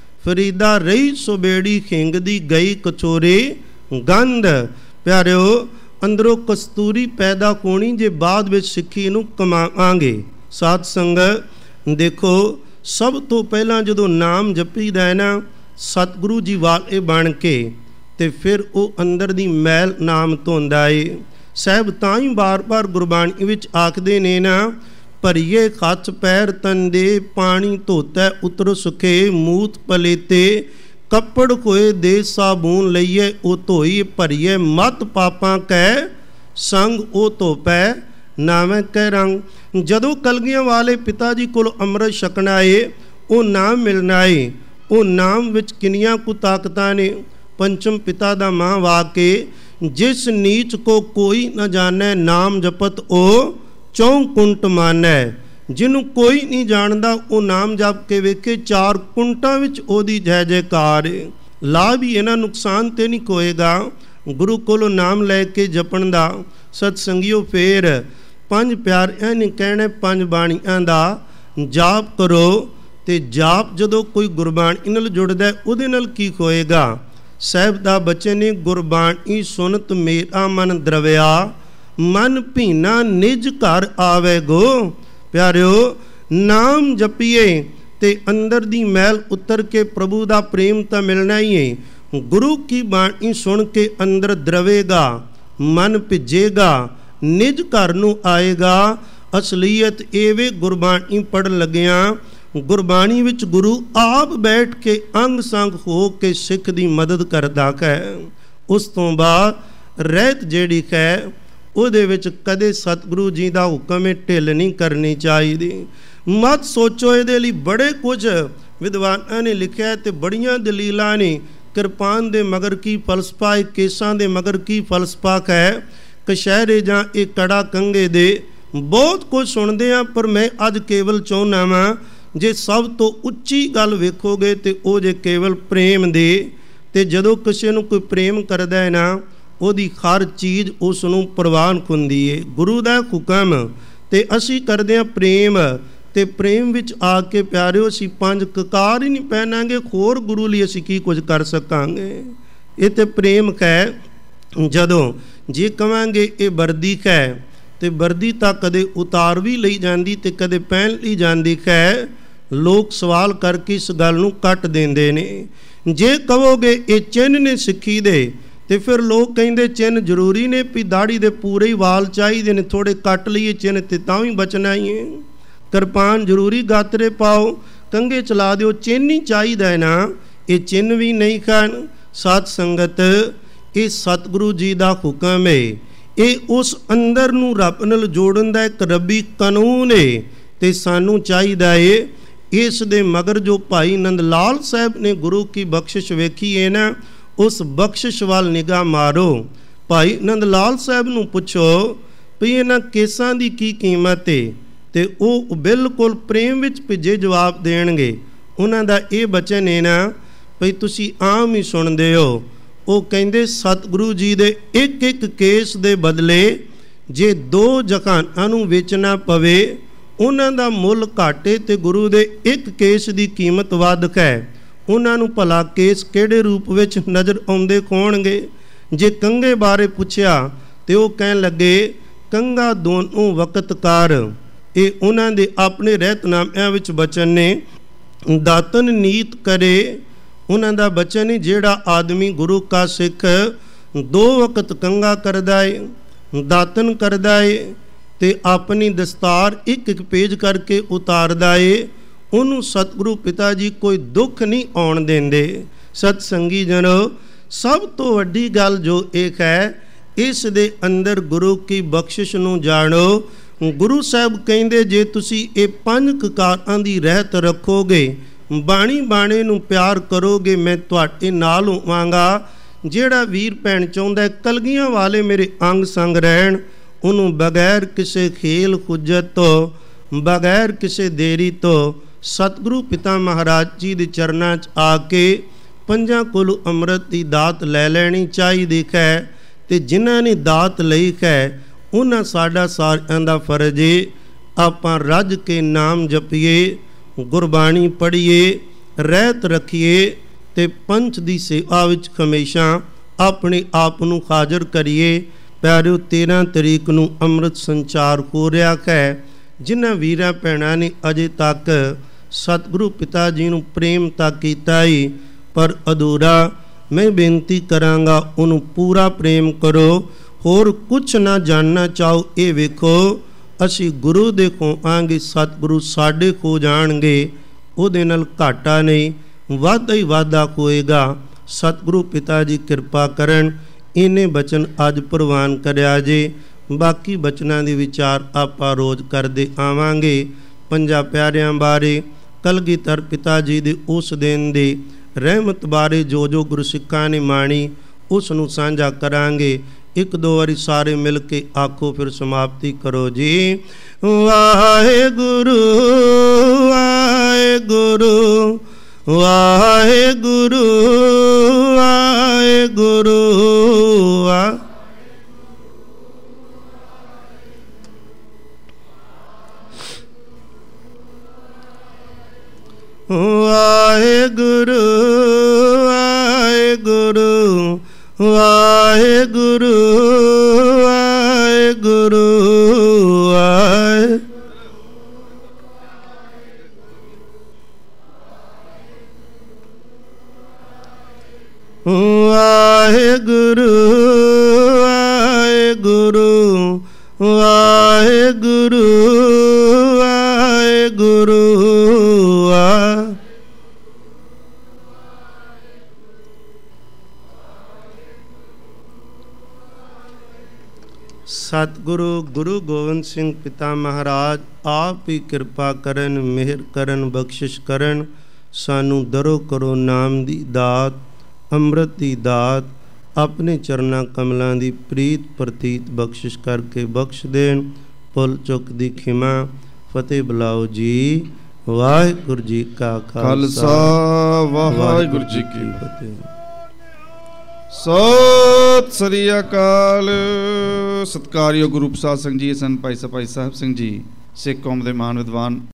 ਫਰੀਦਾ ਰਹੀ ਸੁਬੇੜੀ ਖਿੰਗਦੀ ਗਈ ਕਚੋਰੇ ਗੰਧ। ਪਿਆਰਿਓ ਅੰਦਰੋਂ ਕਸਤੂਰੀ ਪੈਦਾ ਹੋਣੀ ਜੇ ਬਾਅਦ ਵਿੱਚ ਸਿੱਖੀ ਨੂੰ ਕਮਾਵਾਂਗੇ। ਸਾਧ ਸੰਗਤ ਦੇਖੋ ਸਭ ਤੋਂ ਪਹਿਲਾਂ ਜਦੋਂ ਨਾਮ ਜਪੀਦਾ ਹੈ ਨਾ ਸਤਿਗੁਰੂ ਜੀ ਵਾਲੇ ਬਣ ਕੇ ਤੇ ਫਿਰ ਉਹ ਅੰਦਰ ਦੀ ਮੈਲ ਨਾਮ ਧੋਂਦਾ ਏ। ਸਾਹਿਬ ਤਾਂ ਹੀ ਬਾਰ-ਬਾਰ ਗੁਰਬਾਣੀ ਵਿੱਚ ਆਖਦੇ ਨੇ ਨਾ ਭਰੀਏ ਹੱਥ ਪੈਰ ਤਨ ਦੇ ਪਾਣੀ ਧੋਤਾ ਉਤਰ ਸੁਖੇ ਮੂਤ ਪਲੇਤੇ ਕੱਪੜ ਹੋਏ ਦੇ ਸਾਬੂਨ ਲਈਏ ਉਹ ਧੋਈ ਭਰੀਏ ਮਤ ਪਾਪਾਂ ਕੈ ਸੰਗ ਉਹ ਧੋਪੈ ਨਾਵੇਂ ਕਹਿ ਰੰਗ। ਜਦੋਂ ਕਲਗੀਆਂ ਵਾਲੇ ਪਿਤਾ ਜੀ ਕੋਲ ਅੰਮ੍ਰਿਤ ਛਕਣਾ ਏ ਉਹ ਨਾਮ ਮਿਲਣਾ ਏ। ਉਹ ਨਾਮ ਵਿੱਚ ਕਿੰਨੀਆਂ ਕੁ ਤਾਕਤਾਂ ਨੇ। ਪੰਚਮ ਪਿਤਾ ਦਾ ਮਾਂ ਵਾਕੇ ਜਿਸ ਨੀਚ ਕੋ ਕੋਈ ਨਾ ਜਾਣੈ ਨਾਮ ਜਪਤ ਉਹ ਚੌਂ ਕੁੰਟ ਮਾਨੈ। ਜਿਹਨੂੰ ਕੋਈ ਨਹੀਂ ਜਾਣਦਾ ਉਹ ਨਾਮ ਜਪ ਕੇ ਵੇਖੇ ਚਾਰ ਕੁੰਟਾਂ ਵਿੱਚ ਉਹਦੀ ਜੈ ਜੈਕਾਰ ਏ। ਲਾਭ ਹੀ ਇਹਨਾਂ ਨੁਕਸਾਨ ਤੇ ਨਹੀਂ ਹੋਏਗਾ ਗੁਰੂ ਕੋਲੋਂ ਨਾਮ ਲੈ ਕੇ ਜਪਣ ਦਾ। ਸਤ ਸੰਗਿਓ ਫੇਰ ਪੰਜ ਪਿਆਰਿਆਂ ਨੇ ਕਹਿਣਾ ਪੰਜ ਬਾਣੀਆਂ ਦਾ ਜਾਪ ਕਰੋ ਤੇ ਜਾਪ ਜਦੋਂ ਕੋਈ ਗੁਰਬਾਣੀ ਨਾਲ ਜੁੜਦਾ ਉਹਦੇ ਨਾਲ ਕੀ ਹੋਏਗਾ। ਸਾਹਿਬ ਦਾ ਬਚਨ ਨੇ ਗੁਰਬਾਣੀ ਸੁਨਤ ਮੇਰਾ ਮਨ ਦਰਵਿਆ ਮਨ ਭੀਨਾ ਨਿਜ ਘਰ ਆਵੇ ਗੋ। ਪਿਆਰਿਓ ਨਾਮ ਜਪੀਏ ਤੇ ਅੰਦਰ ਦੀ ਮੈਲ ਉਤਰ ਕੇ ਪ੍ਰਭੂ ਦਾ ਪ੍ਰੇਮ ਤਾਂ ਮਿਲਣਾ ਹੀ ਹੈ। ਗੁਰੂ ਕੀ ਬਾਣੀ ਸੁਣ ਕੇ ਅੰਦਰ ਦਰਵੇਗਾ ਮਨ ਭਿੱਜੇਗਾ ਨਿਜ ਘਰ ਨੂੰ ਆਏਗਾ। ਅਸਲੀਅਤ ਇਹਵੇ ਗੁਰਬਾਣੀ ਪੜ੍ਹਨ ਲੱਗਿਆਂ ਗੁਰਬਾਣੀ ਵਿੱਚ ਗੁਰੂ ਆਪ ਬੈਠ ਕੇ ਅੰਗ ਸੰਗ ਹੋ ਕੇ ਸਿੱਖ ਦੀ ਮਦਦ ਕਰਦਾ ਹੈ। ਉਸ ਤੋਂ ਬਾਅਦ ਰਹਿਤ ਜਿਹੜੀ ਹੈ ਉਹਦੇ ਵਿੱਚ ਕਦੇ ਸਤਿਗੁਰੂ ਜੀ ਦਾ ਹੁਕਮ ਹੈ ਢਿੱਲ ਨਹੀਂ ਕਰਨੀ ਚਾਹੀਦੀ। ਮਤ ਸੋਚੋ ਇਹਦੇ ਲਈ ਬੜੇ ਕੁਝ ਵਿਦਵਾਨਾਂ ਨੇ ਲਿਖਿਆ ਤੇ ਬੜੀਆਂ ਦਲੀਲਾਂ ਨੇ। ਕਿਰਪਾਨ ਦੇ ਮਗਰ ਕੀ ਫਲਸਫਾ ਹੈ, ਕੇਸਾਂ ਦੇ ਮਗਰ ਕੀ ਫਲਸਫਾ ਹੈ, ਕਸ਼ਹਿਰੇ ਜਾਂ ਇਹ ਕੜਾ ਕੰਗੇ ਦੇ ਬਹੁਤ ਕੁਝ ਸੁਣਦੇ ਆ। ਪਰ ਮੈਂ ਅੱਜ ਕੇਵਲ ਚਾਹੁੰਦਾ ਵਾਂ ਜੇ ਸਭ ਤੋਂ ਉੱਚੀ ਗੱਲ ਵੇਖੋਗੇ ਤੇ ਉਹ ਜੇ ਕੇਵਲ ਪ੍ਰੇਮ ਦੇ। ਤੇ ਜਦੋਂ ਕਿਸੇ ਨੂੰ ਕੋਈ ਪ੍ਰੇਮ ਕਰਦਾ ਹੈ ਨਾ ਉਹਦੀ ਹਰ ਚੀਜ਼ ਉਸ ਨੂੰ ਪ੍ਰਵਾਨ ਹੁੰਦੀ ਏ। ਗੁਰੂ ਦਾ ਹੁਕਮ ਤੇ ਅਸੀਂ ਕਰਦੇ ਹਾਂ ਪ੍ਰੇਮ ਤੇ ਪ੍ਰੇਮ ਵਿੱਚ ਆ ਕੇ ਪਿਆਰਿਓ ਅਸੀਂ ਪੰਜ ਕਕਾਰ ਹੀ ਨਹੀਂ ਪਹਿਨਾਂਗੇ ਹੋਰ ਗੁਰੂ ਲਈ ਅਸੀਂ ਕੀ ਕੁਝ ਕਰ ਸਕਾਂਗੇ। ਇਹ ਤੇ ਪ੍ਰੇਮ ਹੈ। ਜਦੋਂ ਜੇ ਕਵਾਂਗੇ ਇਹ ਵਰਦੀ ਹੈ ਤੇ ਵਰਦੀ ਤਾਂ ਕਦੇ ਉਤਾਰ ਵੀ ਲਈ ਜਾਂਦੀ ਤੇ ਕਦੇ ਪਹਿਨ ਲਈ ਜਾਂਦੀ ਹੈ। ਲੋਕ ਸਵਾਲ ਕਰਕੇ ਇਸ ਗੱਲ ਨੂੰ ਕੱਟ ਦਿੰਦੇ ਨੇ। ਜੇ ਕਹੋਗੇ ਇਹ ਚਿੰਨ੍ਹ ਨੇ ਸਿੱਖੀ ਦੇ ਤੇ ਫਿਰ ਲੋਕ ਕਹਿੰਦੇ ਚਿੰਨ੍ਹ ਜ਼ਰੂਰੀ ਨੇ ਵੀ ਦਾੜੀ ਦੇ ਪੂਰੇ ਹੀ ਵਾਲ ਚਾਹੀਦੇ ਨੇ, ਥੋੜੇ ਕੱਟ ਲਈਏ ਚਿੰਨ੍ਹ ਤੇ ਤਾਂ ਵੀ ਬਚਣਾ ਹੀ ਹੈ। ਕਿਰਪਾਨ ਜ਼ਰੂਰੀ ਗਾਤਰੇ ਪਾਓ ਕੰਗੇ ਚਲਾ ਦਿਓ ਚਿੰਨ੍ਹ ਹੀ ਚਾਹੀਦਾ ਹੈ ਨਾ। ਇਹ ਚਿੰਨ੍ਹ ਵੀ ਨਹੀਂ ਖਾਣ। ਸਾਧ ਸੰਗਤ ਇਹ ਸਤਿਗੁਰੂ ਜੀ ਦਾ ਹੁਕਮ ਹੈ। ਇਹ ਉਸ ਅੰਦਰ ਨੂੰ ਰੱਬ ਨਾਲ ਜੋੜਨ ਦਾ ਇੱਕ ਰੱਬੀ ਕਾਨੂੰਨ ਹੈ ਤੇ ਸਾਨੂੰ ਚਾਹੀਦਾ ਹੈ ਇਸ ਦੇ ਮਗਰ ਜੋ ਭਾਈ ਨੰਦ ਲਾਲ ਸਾਹਿਬ ਨੇ ਗੁਰੂ ਕੀ ਬਖਸ਼ਿਸ਼ ਵੇਖੀ ਹੈ ਨਾ ਉਸ ਬਖਸ਼ਿਸ਼ ਵੱਲ ਨਿਗਾਹ ਮਾਰੋ। ਭਾਈ ਨੰਦ ਲਾਲ ਸਾਹਿਬ ਨੂੰ ਪੁੱਛੋ ਵੀ ਇਹਨਾਂ ਕੇਸਾਂ ਦੀ ਕੀ ਕੀਮਤ ਹੈ ਤੇ ਉਹ ਬਿਲਕੁਲ ਪ੍ਰੇਮ ਵਿੱਚ ਭਿੱਜੇ ਜਵਾਬ ਦੇਣਗੇ। ਉਹਨਾਂ ਦਾ ਇਹ ਬਚਨ ਹੈ ਨਾ ਵੀ ਤੁਸੀਂ ਆਮ ਹੀ ਸੁਣਦੇ ਹੋ। ਉਹ ਕਹਿੰਦੇ ਸਤਿਗੁਰੂ ਜੀ ਦੇ ਇੱਕ ਇੱਕ ਕੇਸ ਦੇ ਬਦਲੇ ਜੇ ਦੋ ਜਹਾਨਾਂ ਨੂੰ ਵੇਚਣਾ ਪਵੇ ਉਹਨਾਂ ਦਾ ਮੁੱਲ ਘਾਟੇ ਤੇ ਗੁਰੂ ਦੇ ਇੱਕ ਕੇਸ ਦੀ ਕੀਮਤ ਵੱਧ ਹੈ। ਉਹਨਾਂ ਨੂੰ ਭਲਾ ਕੇਸ ਕਿਹੜੇ ਰੂਪ ਵਿੱਚ ਨਜ਼ਰ ਆਉਂਦੇ ਹੋਣਗੇ। ਜੇ ਕੰਗੇ ਬਾਰੇ ਪੁੱਛਿਆ ਤੇ ਉਹ ਕਹਿਣ ਲੱਗੇ ਕੰਗਾ ਦੋਨੋਂ ਵਕਤ ਕਰ। ਇਹ ਉਹਨਾਂ ਦੇ ਆਪਣੇ ਰਹਿਤਨਾਮਿਆਂ ਵਿੱਚ ਬਚਨ ਨੇ। ਦਾਤਨ ਨੀਤ ਕਰੇ ਉਹਨਾਂ ਦਾ ਬਚਨ ਹੈ ਜਿਹੜਾ ਆਦਮੀ ਗੁਰੂ ਕਾ ਸਿੱਖ ਦੋ ਵਕਤ ਕੰਗਾ ਕਰਦਾ ਏ ਦਾਤਨ ਕਰਦਾ ਏ ਤੇ ਆਪਣੀ ਦਸਤਾਰ ਇੱਕ ਇੱਕ ਪੇਜ ਕਰਕੇ ਉਤਾਰਦਾ ਏ ਉਹਨੂੰ ਸਤਿਗੁਰੂ ਪਿਤਾ ਜੀ ਕੋਈ ਦੁੱਖ ਨਹੀਂ ਆਉਣ ਦਿੰਦੇ। ਸਤ ਸੰਗੀ ਜਨੋ, ਸਭ ਤੋਂ ਵੱਡੀ ਗੱਲ ਜੋ ਇੱਕ ਹੈ, ਇਸ ਦੇ ਅੰਦਰ ਗੁਰੂ ਕੀ ਬਖਸ਼ਿਸ਼ ਨੂੰ ਜਾਣੋ। ਗੁਰੂ ਸਾਹਿਬ ਕਹਿੰਦੇ ਜੇ ਤੁਸੀਂ ਇਹ ਪੰਜ ਕਕਾਰਾਂ ਦੀ ਰਹਿਤ ਰੱਖੋਗੇ, ਬਾਣੀ ਬਾਣੇ ਨੂੰ ਪਿਆਰ ਕਰੋਗੇ, ਮੈਂ ਤੁਹਾਡੇ ਨਾਲ ਹੋਵਾਂਗਾ। ਜਿਹੜਾ ਵੀਰ ਭੈਣ ਚਾਹੁੰਦਾ ਕਲਗੀਆਂ ਵਾਲੇ ਮੇਰੇ ਅੰਗ ਸੰਗ ਰਹਿਣ, ਉਹਨੂੰ ਬਗੈਰ ਕਿਸੇ ਖੇਲ ਕੁੱਜਤ ਤੋਂ, ਬਗੈਰ ਕਿਸੇ ਦੇਰੀ ਤੋਂ ਸਤਿਗੁਰੂ ਪਿਤਾ ਮਹਾਰਾਜ ਜੀ ਦੇ ਚਰਨਾਂ 'ਚ ਆ ਕੇ ਪੰਜਾਂ ਕੋਲੋਂ ਅੰਮ੍ਰਿਤ ਦੀ ਦਾਤ ਲੈ ਲੈਣੀ ਚਾਹੀਦੀ ਹੈ। ਤੇ ਜਿਨ੍ਹਾਂ ਨੇ ਦਾਤ ਲਈ ਹੈ ਉਹਨਾਂ ਸਾਡਾ ਸਾਰਿਆਂ ਦਾ ਫਰਜ਼ ਏ, ਆਪਾਂ ਰੱਜ ਕੇ ਨਾਮ ਜਪੀਏ, ਗੁਰਬਾਣੀ ਪੜ੍ਹੀਏ, ਰਹਿਤ ਰੱਖੀਏ ਤੇ ਪੰਚ ਦੀ ਸੇਵਾ ਵਿੱਚ ਹਮੇਸ਼ਾ ਆਪਣੇ ਆਪ ਨੂੰ ਹਾਜ਼ਰ ਕਰੀਏ। ਪਿਆਰਿਓ, ਤੇਰ੍ਹਾਂ ਤਰੀਕ ਨੂੰ ਅੰਮ੍ਰਿਤ ਸੰਚਾਰ ਹੋ ਰਿਹਾ ਹੈ। ਜਿਨ੍ਹਾਂ ਵੀਰਾਂ ਭੈਣਾਂ ਨੇ ਅਜੇ ਤੱਕ ਸਤਿਗੁਰੂ ਪਿਤਾ ਜੀ ਨੂੰ ਪ੍ਰੇਮ ਤਾਂ ਕੀਤਾ ਹੀ ਪਰ ਅਧੂਰਾ, ਮੈਂ ਬੇਨਤੀ ਕਰਾਂਗਾ ਉਹਨੂੰ ਪੂਰਾ ਪ੍ਰੇਮ ਕਰੋ। ਹੋਰ ਕੁਛ ਨਾ ਜਾਣਨਾ ਚਾਹੋ, ਇਹ ਵੇਖੋ ਅਸੀਂ ਗੁਰੂ ਦੇ ਹੋਵਾਂਗੇ, ਸਤਿਗੁਰੂ ਸਾਡੇ ਹੋ ਜਾਣਗੇ, ਉਹਦੇ ਨਾਲ ਘਾਟਾ ਨਹੀਂ, ਵਾਧਾ ਹੀ ਵਾਧਾ ਹੋਏਗਾ। ਸਤਿਗੁਰੂ ਪਿਤਾ ਜੀ ਕਿਰਪਾ ਕਰਨ। ਇਹਨੇ ਬਚਨ ਅੱਜ ਪ੍ਰਵਾਨ ਕਰਿਆ ਜੇ। ਬਾਕੀ ਬਚਨਾਂ ਦੇ ਵਿਚਾਰ ਆਪਾਂ ਰੋਜ਼ ਕਰਦੇ ਆਵਾਂਗੇ। ਪੰਜਾਂ ਪਿਆਰਿਆਂ ਬਾਰੇ, ਕਲਗੀਧਰ ਪਿਤਾ ਜੀ ਦੇ ਉਸ ਦਿਨ ਦੇ ਰਹਿਮਤ ਬਾਰੇ ਜੋ ਜੋ ਗੁਰਸਿੱਖਾਂ ਨੇ ਮਾਣੀ, ਉਸ ਨੂੰ ਸਾਂਝਾ ਕਰਾਂਗੇ। ਇੱਕ ਦੋ ਵਾਰੀ ਸਾਰੇ ਮਿਲ ਕੇ ਆਖੋ, ਫਿਰ ਸਮਾਪਤੀ ਕਰੋ ਜੀ। ਵਾਹਿਗੁਰੂ ਵਾਹਿਗੁਰੂ ਵਾਹਿਗੁਰੂ ਵਾਹਿਗੁਰੂ ਵਾਹਿਗੁਰੂ ਵਾਹਿਗੁਰੂ ਵਾਹਿਗੁਰੂ ਵਾਹਿਗੁਰੂ ਵਾਹਿਗੁਰੂ ਵਾਹਿਗੁਰੂ ਵਾਹਿਗੁਰੂ ਵਾਹਿਗੁਰੂ ਸਤਿਗੁਰੂ ਗੁਰੂ ਗੋਬਿੰਦ ਸਿੰਘ ਪਿਤਾ ਮਹਾਰਾਜ ਆਪ ਹੀ ਕਿਰਪਾ ਕਰਨ, ਮਿਹਰ ਕਰਨ, ਬਖਸ਼ਿਸ਼ ਕਰਨ। ਸਾਨੂੰ ਦਰੋ ਕਰੋ ਨਾਮ ਦੀ ਦਾਤ, ਅੰਮ੍ਰਿਤ ਦੀ ਦਾਤ, ਆਪਣੇ ਚਰਨਾਂ ਕਮਲਾਂ ਦੀ ਪ੍ਰੀਤ ਪ੍ਰਤੀਤ ਬਖਸ਼ਿਸ਼ ਕਰਕੇ ਬਖਸ਼ ਦੇਣ। ਭੁੱਲ ਚੁੱਕ ਦੀ ਖਿਮਾ। ਫਤਿਹ ਬੁਲਾਓ ਜੀ। ਵਾਹਿਗੁਰੂ ਜੀ ਕਾ ਖਾਲਸਾ, ਵਾਹਿਗੁਰੂ ਜੀ ਕੀ ਫਤਿਹ। ਸਤਿ ਸ੍ਰੀ ਅਕਾਲ। ਸਤਿਕਾਰਯੋਗ ਗੁਰੂ ਪ੍ਰਸਾਦ ਸਿੰਘ ਜੀ ਸਨ ਭਾਈ ਸਭਾਈ ਸਾਹਿਬ ਸਿੰਘ ਜੀ, ਸਿੱਖ ਕੌਮ ਦੇ ਮਹਾਨ ਵਿਦਵਾਨ।